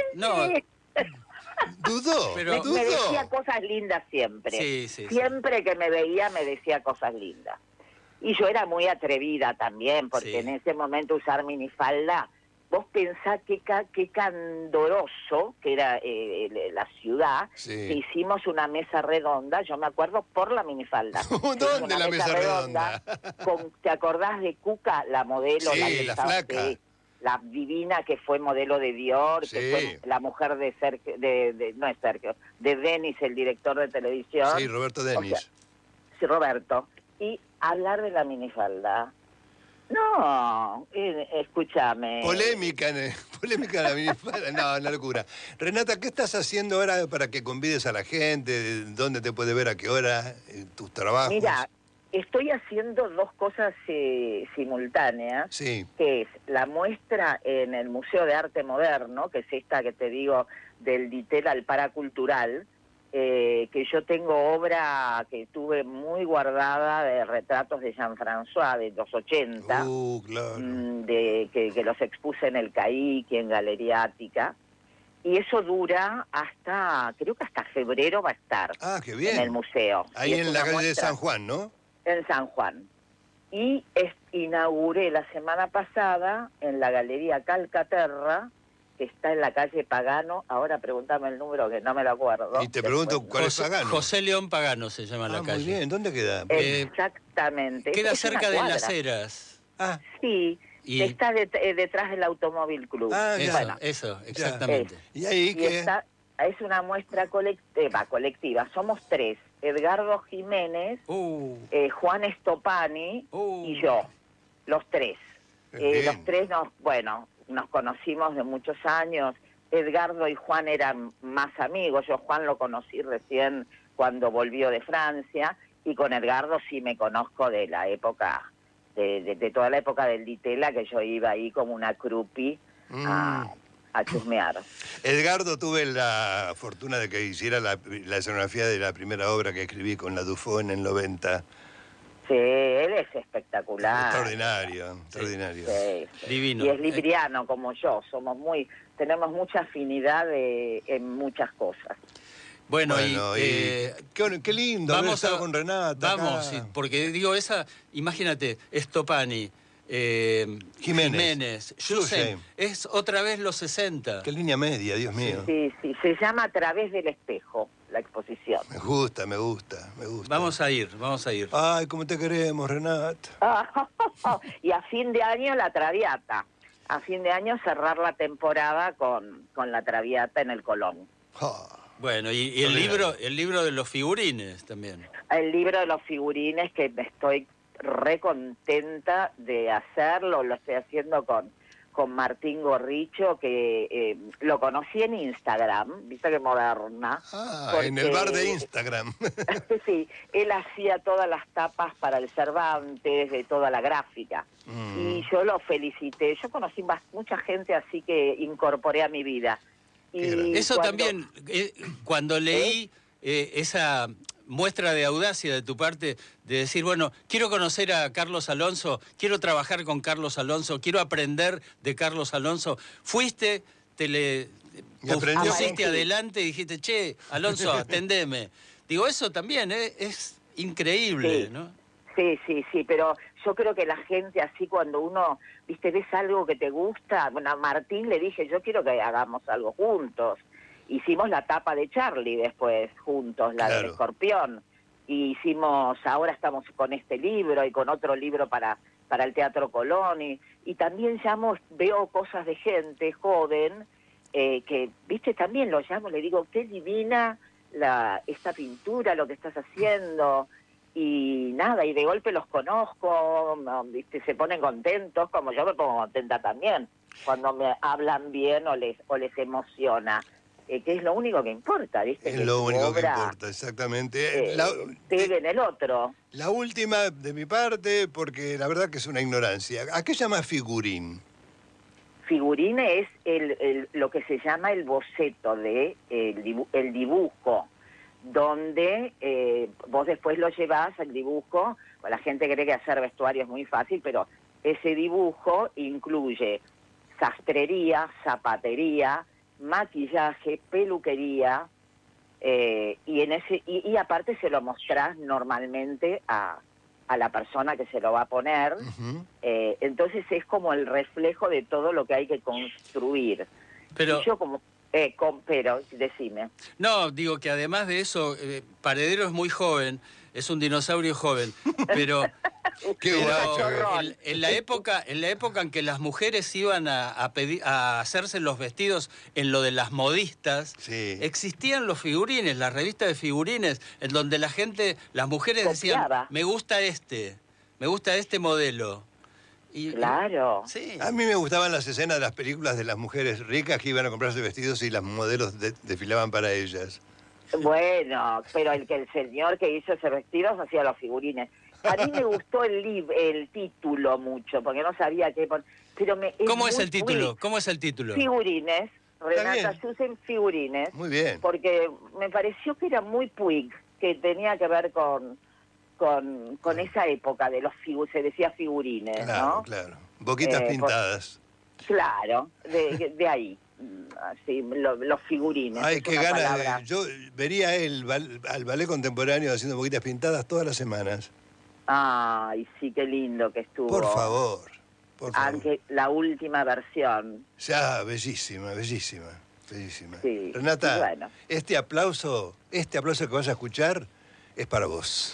Dudó, me decía cosas lindas siempre. Siempre que me veía me decía cosas lindas. Y yo era muy atrevida también, porque en ese momento usar minifalda, vos pensás qué candoroso que era la ciudad, que hicimos una mesa redonda, yo me acuerdo por la minifalda. ¿Dónde la mesa redonda? ¿Te acordás de Cuca, la modelo? Sí, la flaca. La divina que fue modelo de Dior, que fue la mujer de Sergio, no es Sergio, de Denis, el director de televisión. Sí, Roberto Denis. O sea, sí, Roberto. Y hablar de la minifalda. No, escúchame. Polémica la minifalda. No, una locura. Renata, ¿qué estás haciendo ahora para que convides a la gente? ¿Dónde te puede ver, a qué hora? ¿Tus trabajos? Mira, estoy haciendo dos cosas simultáneas, que es la muestra en el Museo de Arte Moderno, que es esta que te digo, del Ditela al paracultural, que yo tengo obra que tuve muy guardada de retratos de Jean-François de los 80, claro. que los expuse en el CAIC y en Galería Ática. Y eso dura creo que hasta febrero va a estar qué bien. En el museo. Ahí en la calle de San Juan, ¿no? En San Juan. Y inauguré la semana pasada en la Galería Calcaterra, que está en la calle Pagano. Ahora pregúntame el número, que no me lo acuerdo. Y te pregunto, ¿cuál es Pagano? José León Pagano se llama la calle. Muy bien, ¿dónde queda? Exactamente. Queda Es cerca una de cuadra. Las Heras. Sí, está detrás del Automóvil Club. Eso, exactamente. ¿Y ahí qué? Es una muestra colectiva. Somos tres. Edgardo Jiménez, Juan Estopani y yo. Los tres. Los tres nos conocimos de muchos años. Edgardo y Juan eran más amigos. Yo Juan lo conocí recién cuando volvió de Francia. Y con Edgardo sí me conozco de la época, de toda la época del Ditela, que yo iba ahí como una croupi a chusmear. Edgardo, tuve la fortuna de que hiciera la escenografía de la primera obra que escribí con la Dufo en el 90. Sí, él es espectacular. Extraordinario, extraordinario. Sí. Divino. Y es libriano como yo, tenemos mucha afinidad en muchas cosas. Bueno, qué lindo haber estado con Renata. Vamos, acá. porque digo, imagínate, Estopani, Jiménez, Yusen, es otra vez los 60. Qué línea media, Dios mío. Sí, se llama A través del espejo, la exposición. Me gusta. Vamos a ir. Ay, cómo te queremos, Renata. Y a fin de año la Traviata. A fin de año cerrar la temporada con la Traviata en el Colón. Bueno, y el libro de los figurines también. El libro de los figurines que estoy re contenta de hacerlo, lo estoy haciendo con Martín Gorricho, que lo conocí en Instagram, viste que moderna. En el bar de Instagram. Sí, él hacía todas las tapas para el Cervantes, de toda la gráfica. Y yo lo felicité. Yo conocí mucha gente así que incorporé a mi vida. Y eso también, cuando leí esa muestra de audacia de tu parte, de decir, bueno, quiero conocer a Carlos Alonso, quiero trabajar con Carlos Alonso, quiero aprender de Carlos Alonso, fuiste, pusiste adelante y dijiste, che, Alonso, atendeme. Digo, eso también es increíble, ¿no? Sí, pero yo creo que la gente así cuando uno, viste, ves algo que te gusta, bueno, a Martín le dije, yo quiero que hagamos algo juntos. Hicimos la tapa de Charlie después juntos, la del Escorpión. Y ahora estamos con este libro y con otro libro para el Teatro Colón. Y también veo cosas de gente joven que, viste, también lo llamo, le digo, qué divina esta pintura, lo que estás haciendo. Y nada, y de golpe los conozco, ¿viste? Se ponen contentos, como yo me pongo contenta también, cuando me hablan bien o les emociona, que es lo único que importa, ¿viste? Es lo único que importa, exactamente. Pegue en el otro. La última de mi parte, porque la verdad que es una ignorancia. ¿A qué llama figurín? Figurín es lo que se llama el boceto el dibujo, donde vos después lo llevás al dibujo. La gente cree que hacer vestuario es muy fácil, pero ese dibujo incluye sastrería, zapatería, maquillaje, peluquería, y aparte se lo mostrás normalmente a la persona que se lo va a poner. Entonces es como el reflejo de todo lo que hay que construir. Pero y yo pero decime. No, digo que además de eso, Paredero es muy joven, es un dinosaurio joven, pero, en la época en que las mujeres iban a hacerse los vestidos en lo de las modistas, existían los figurines, las revistas de figurines, en donde las mujeres decían, me gusta este modelo. Claro. Sí. A mí me gustaban las escenas de las películas de las mujeres ricas que iban a comprarse vestidos y las modelos desfilaban para ellas. Bueno, pero el señor que hizo ese vestido hacía los figurines. A mí me gustó el título mucho, porque no sabía qué poner. ¿Cómo es el título? ¿Cómo es el título? Figurines. Renata Yusen, figurines. Muy bien. Porque me pareció que era muy Puig, que tenía que ver con esa época de se decía figurines, ¿no? Claro, boquitas pintadas. Claro, de ahí, así, los figurines. Ay, qué ganas. Yo vería al ballet contemporáneo haciendo boquitas pintadas todas las semanas. Ay, sí, qué lindo que estuvo. Por favor. Aunque la última versión. Ya, bellísima. Sí, Renata, bueno. este aplauso que vas a escuchar es para vos.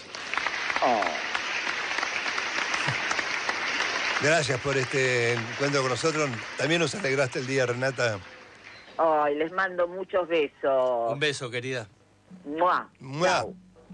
Gracias por este encuentro con nosotros. También nos alegraste el día, Renata. Ay, les mando muchos besos. Un beso, querida. ¡Mua! ¡Mua!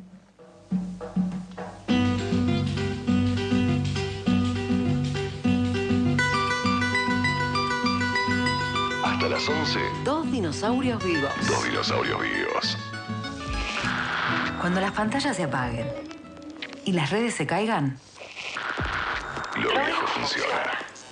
Hasta las 11. 2 dinosaurios vivos. 2 dinosaurios vivos. Cuando las pantallas se apaguen y las redes se caigan, lo viejo funciona.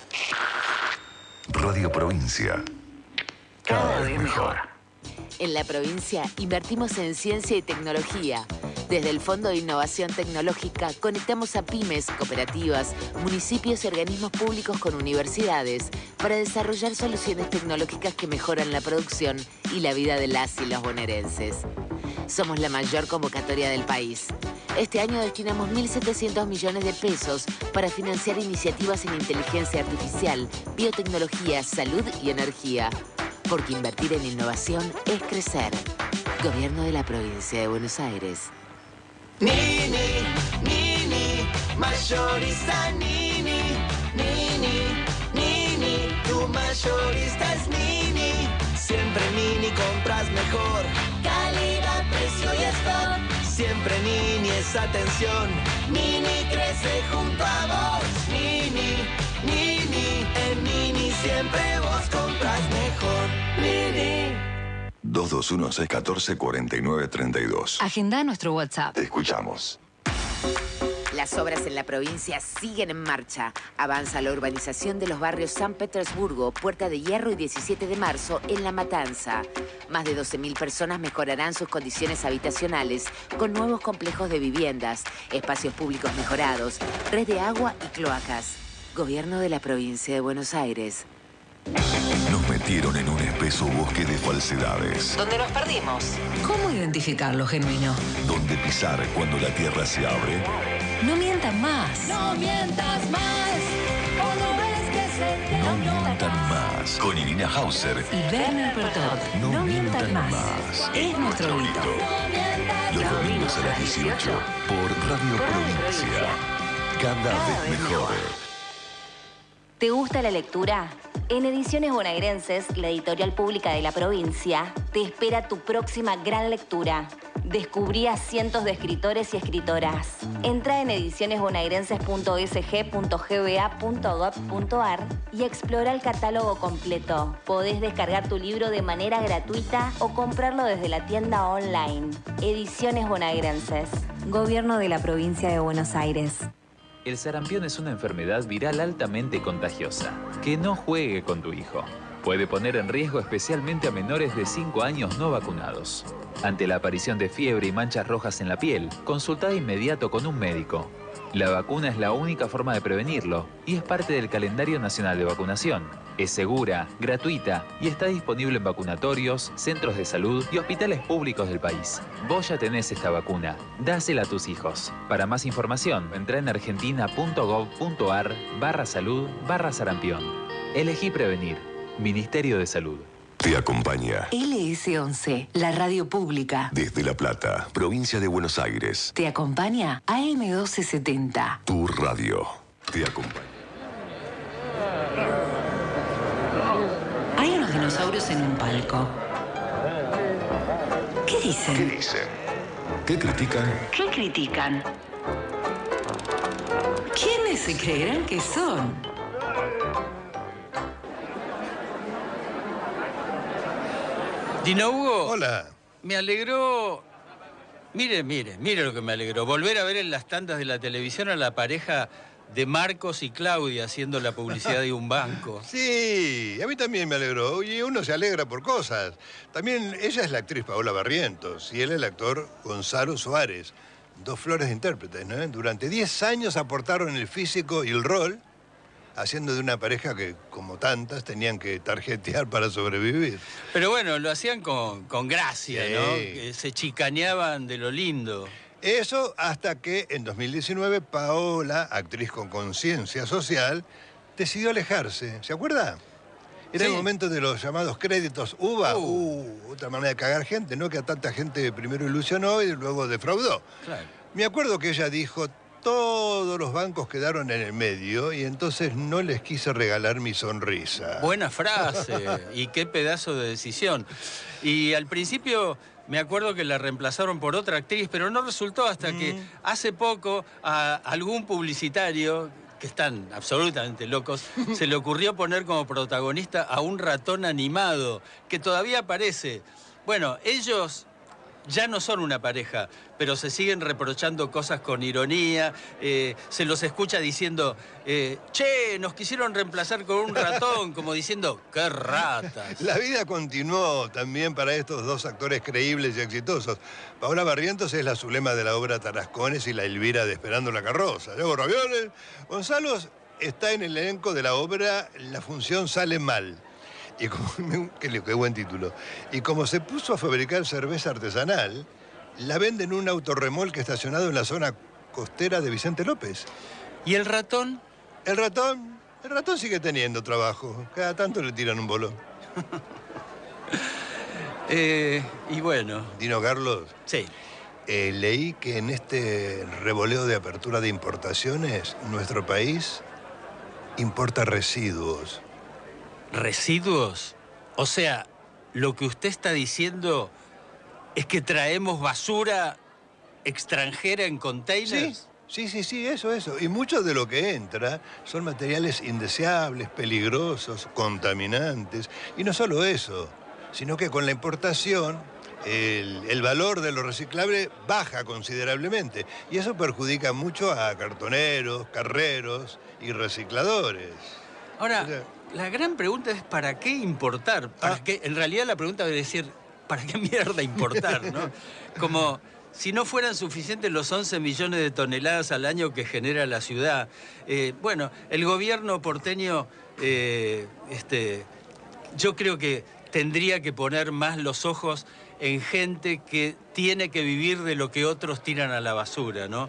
Radio Provincia. Cada vez mejor. En la provincia invertimos en ciencia y tecnología Desde el Fondo de Innovación Tecnológica conectamos a pymes, cooperativas, municipios y organismos públicos con universidades para desarrollar soluciones tecnológicas que mejoran la producción y la vida de las y los bonaerenses. Somos la mayor convocatoria del país. Este año destinamos 1.700 millones de pesos para financiar iniciativas en inteligencia artificial, biotecnología, salud y energía. Porque invertir en innovación es crecer. Gobierno de la Provincia de Buenos Aires. Nini, Nini, mayorista Nini, Nini, Nini, tu mayorista es Nini. Siempre Nini compras mejor, calidad, precio y stock. Siempre Nini es atención, Nini crece junto a vos. Nini, Nini, en Nini siempre vos compras mejor. Nini. 221-614-4932. Agenda nuestro WhatsApp. Te escuchamos. Las obras en la provincia siguen en marcha. Avanza la urbanización de los barrios San Petersburgo, Puerta de Hierro y 17 de marzo en La Matanza. Más de 12.000 personas mejorarán sus condiciones habitacionales con nuevos complejos de viviendas, espacios públicos mejorados, red de agua y cloacas. Gobierno de la Provincia de Buenos Aires. Nos metieron en un espeso bosque de falsedades. ¿Dónde nos perdimos? ¿Cómo identificar lo genuino? ¿Dónde pisar cuando la tierra se abre? No mientan más. No mientas más, cuando ves que se te No mientan más. Con Irina Hauser Y Werner Pertot. No mientan más. Es nuestro grito. Los domingos a las 18 por Radio Provincia. Cada vez mejor. ¿Te gusta la lectura? En Ediciones Bonaerenses, la editorial pública de la provincia, te espera tu próxima gran lectura. Descubrí a cientos de escritores y escritoras. Entra en edicionesbonaerenses.sg.gba.gov.ar y explora el catálogo completo. Podés descargar tu libro de manera gratuita o comprarlo desde la tienda online. Ediciones Bonaerenses. Gobierno de la Provincia de Buenos Aires. El sarampión es una enfermedad viral altamente contagiosa. Que no juegue con tu hijo. Puede poner en riesgo especialmente a menores de 5 años no vacunados. Ante la aparición de fiebre y manchas rojas en la piel, consulta de inmediato con un médico. La vacuna es la única forma de prevenirlo y es parte del calendario nacional de vacunación. Es segura, gratuita y está disponible en vacunatorios, centros de salud y hospitales públicos del país. Vos ya tenés esta vacuna. Dásela a tus hijos. Para más información, entra en argentina.gov.ar/salud/sarampión. Elegí prevenir. Ministerio de Salud. Te acompaña LS11, la radio pública. desde La Plata, provincia de Buenos Aires. Te acompaña AM1270. Tu radio. Te acompaña. Hay unos dinosaurios en un palco. ¿Qué dicen? ¿Qué dicen? ¿Qué critican? ¿Qué critican? ¿Quiénes se creerán que son? Dino Hugo. Hola. Me alegró. Mire lo que me alegró. Volver a ver en las tandas de la televisión a la pareja de Marcos y Claudia haciendo la publicidad de un banco. Sí, a mí también me alegró. Y uno se alegra por cosas. También ella es la actriz Paola Barrientos y él el actor Gonzalo Suárez. Dos flores de intérpretes, ¿no? Durante 10 años aportaron el físico y el rol, haciendo de una pareja que, como tantas, tenían que tarjetear para sobrevivir. Pero bueno, lo hacían con gracia, Sí. ¿no? Que se chicaneaban de lo lindo. Eso hasta que en 2019 Paola, actriz con conciencia social, decidió alejarse. ¿Se acuerda? Era Sí. el momento de los llamados créditos UVA. Otra manera de cagar gente, ¿no? Que a tanta gente primero ilusionó y luego defraudó. Claro. Me acuerdo que ella dijo, todos los bancos quedaron en el medio y entonces no les quise regalar mi sonrisa. Buena frase. Y qué pedazo de decisión. Y al principio me acuerdo que la reemplazaron por otra actriz, pero no resultó hasta que hace poco a algún publicitario, que están absolutamente locos, se le ocurrió poner como protagonista a un ratón animado, que todavía aparece. Bueno, ellos ya no son una pareja, pero se siguen reprochando cosas con ironía, se los escucha diciendo, che, nos quisieron reemplazar con un ratón, como diciendo, qué ratas. La vida continuó también para estos dos actores creíbles y exitosos. Paola Barrientos es la Zulema de la obra Tarascones y la Elvira de Esperando la carroza. Luego Ravioles. Gonzalo está en el elenco de la obra La función sale mal. Y qué buen título. Y como se puso a fabricar cerveza artesanal, la vende en un autorremolque estacionado en la zona costera de Vicente López. ¿Y el ratón? El ratón sigue teniendo trabajo. Cada tanto le tiran un bolón. Y bueno. Dino Carlos. Sí. Leí que en este revoleo de apertura de importaciones, nuestro país importa residuos. ¿Residuos? O sea, lo que usted está diciendo es que traemos basura extranjera en containers. Sí, eso. Y mucho de lo que entra son materiales indeseables, peligrosos, contaminantes. Y no solo eso, sino que con la importación el valor de lo reciclable baja considerablemente. Y eso perjudica mucho a cartoneros, carreros y recicladores. Ahora, la gran pregunta es ¿para qué importar? En realidad la pregunta debe decir ¿para qué mierda importar? ¿No? Como si no fueran suficientes los 11 millones de toneladas al año que genera la ciudad. Bueno, el gobierno porteño, yo creo que tendría que poner más los ojos en gente que tiene que vivir de lo que otros tiran a la basura, ¿no?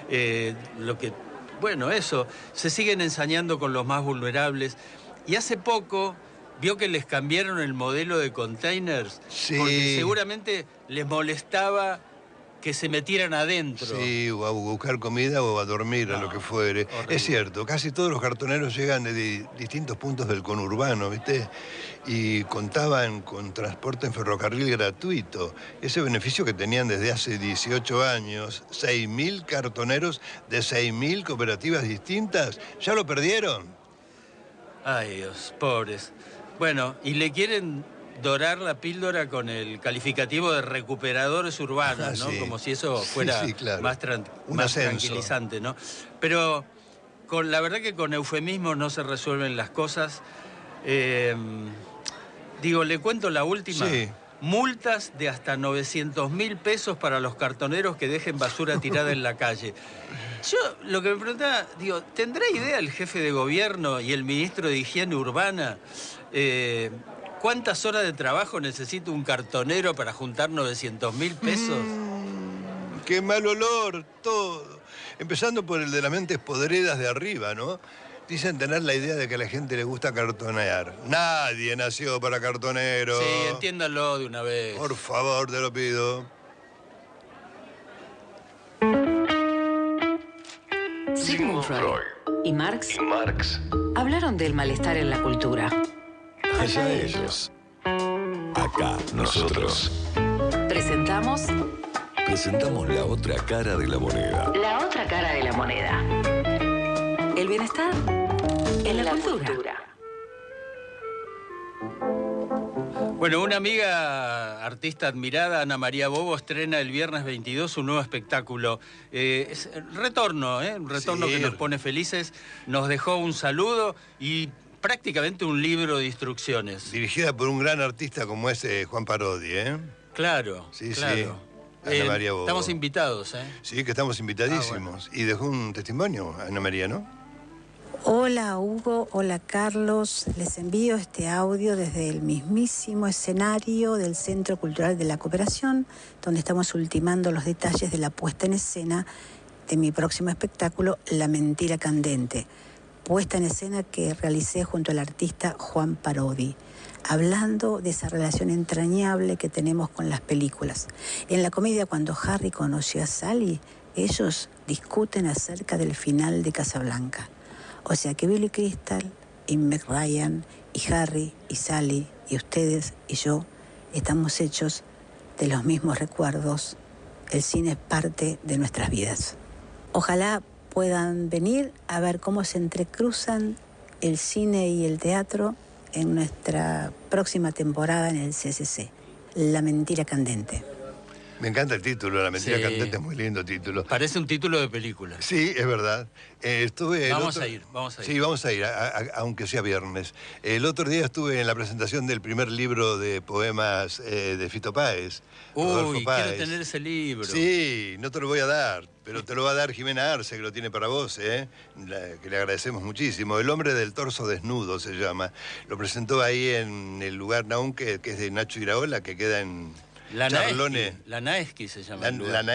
Bueno, eso, se siguen ensañando con los más vulnerables. Y hace poco vio que les cambiaron el modelo de containers, porque seguramente les molestaba que se metieran adentro. Sí, o a buscar comida o a dormir, a lo que fuere. Horrible. Es cierto, casi todos los cartoneros llegan de distintos puntos del conurbano, ¿viste? Y contaban con transporte en ferrocarril gratuito. Ese beneficio que tenían desde hace 18 años, 6.000 cartoneros de 6.000 cooperativas distintas, ¿ya lo perdieron? Ay, Dios, pobres. Bueno, y le quieren dorar la píldora con el calificativo de recuperadores urbanos, ¿no? Sí. Como si eso fuera claro. más tranquilizante, ¿no? Pero la verdad que con eufemismos no se resuelven las cosas. Le cuento la última. Sí. Multas de hasta 900.000 pesos para los cartoneros que dejen basura tirada en la calle. Yo lo que me preguntaba, ¿tendrá idea el jefe de gobierno y el ministro de Higiene Urbana cuántas horas de trabajo necesita un cartonero para juntar 900.000 pesos? ¡Qué mal olor todo! Empezando por el de las mentes podridas de arriba, ¿no? Dicen tener la idea de que a la gente le gusta cartonear. Nadie nació para cartonero. Sí, entiéndanlo de una vez. Por favor, te lo pido. Sigmund Freud y Marx hablaron del malestar en la cultura. Allá ellos. Acá nosotros. Presentamos la otra cara de la moneda. La otra cara de la moneda. El bienestar en la cultura. Bueno, una amiga artista admirada, Ana María Bobo, estrena el viernes 22 un nuevo espectáculo. Es un retorno que nos pone felices. Nos dejó un saludo y prácticamente un libro de instrucciones. Dirigida por un gran artista como es Juan Parodi, ¿eh? Claro, claro. Ana María Bobo. Estamos invitados, ¿eh? Sí, que estamos invitadísimos. Bueno. Y dejó un testimonio, Ana María, ¿no? Hola Hugo, hola Carlos, les envío este audio desde el mismísimo escenario del Centro Cultural de la Cooperación, donde estamos ultimando los detalles de la puesta en escena de mi próximo espectáculo, La Mentira Candente, puesta en escena que realicé junto al artista Juan Parodi, hablando de esa relación entrañable que tenemos con las películas. En la comedia, cuando Harry conoció a Sally, ellos discuten acerca del final de Casablanca. O sea que Billy Crystal y Meg Ryan y Harry y Sally y ustedes y yo estamos hechos de los mismos recuerdos. El cine es parte de nuestras vidas. Ojalá puedan venir a ver cómo se entrecruzan el cine y el teatro en nuestra próxima temporada en el CCC. La Mentira Candente. Me encanta el título, La mentira Sí. cantante, es muy lindo título. Parece un título de película. Sí, es verdad. Estuve Vamos a ir. Sí, vamos a ir, aunque sea viernes. El otro día estuve en la presentación del primer libro de poemas de Fito Páez. Rodolfo Uy, Páez. quiero tener ese libro. Sí, no te lo voy a dar, pero te lo va a dar Jimena Arce, que lo tiene para vos, que le agradecemos muchísimo. El hombre del torso desnudo se llama. Lo presentó ahí en el lugar Naún, que es de Nacho Iraola, que queda en La Charlone. Naesky se llama. el lugar. La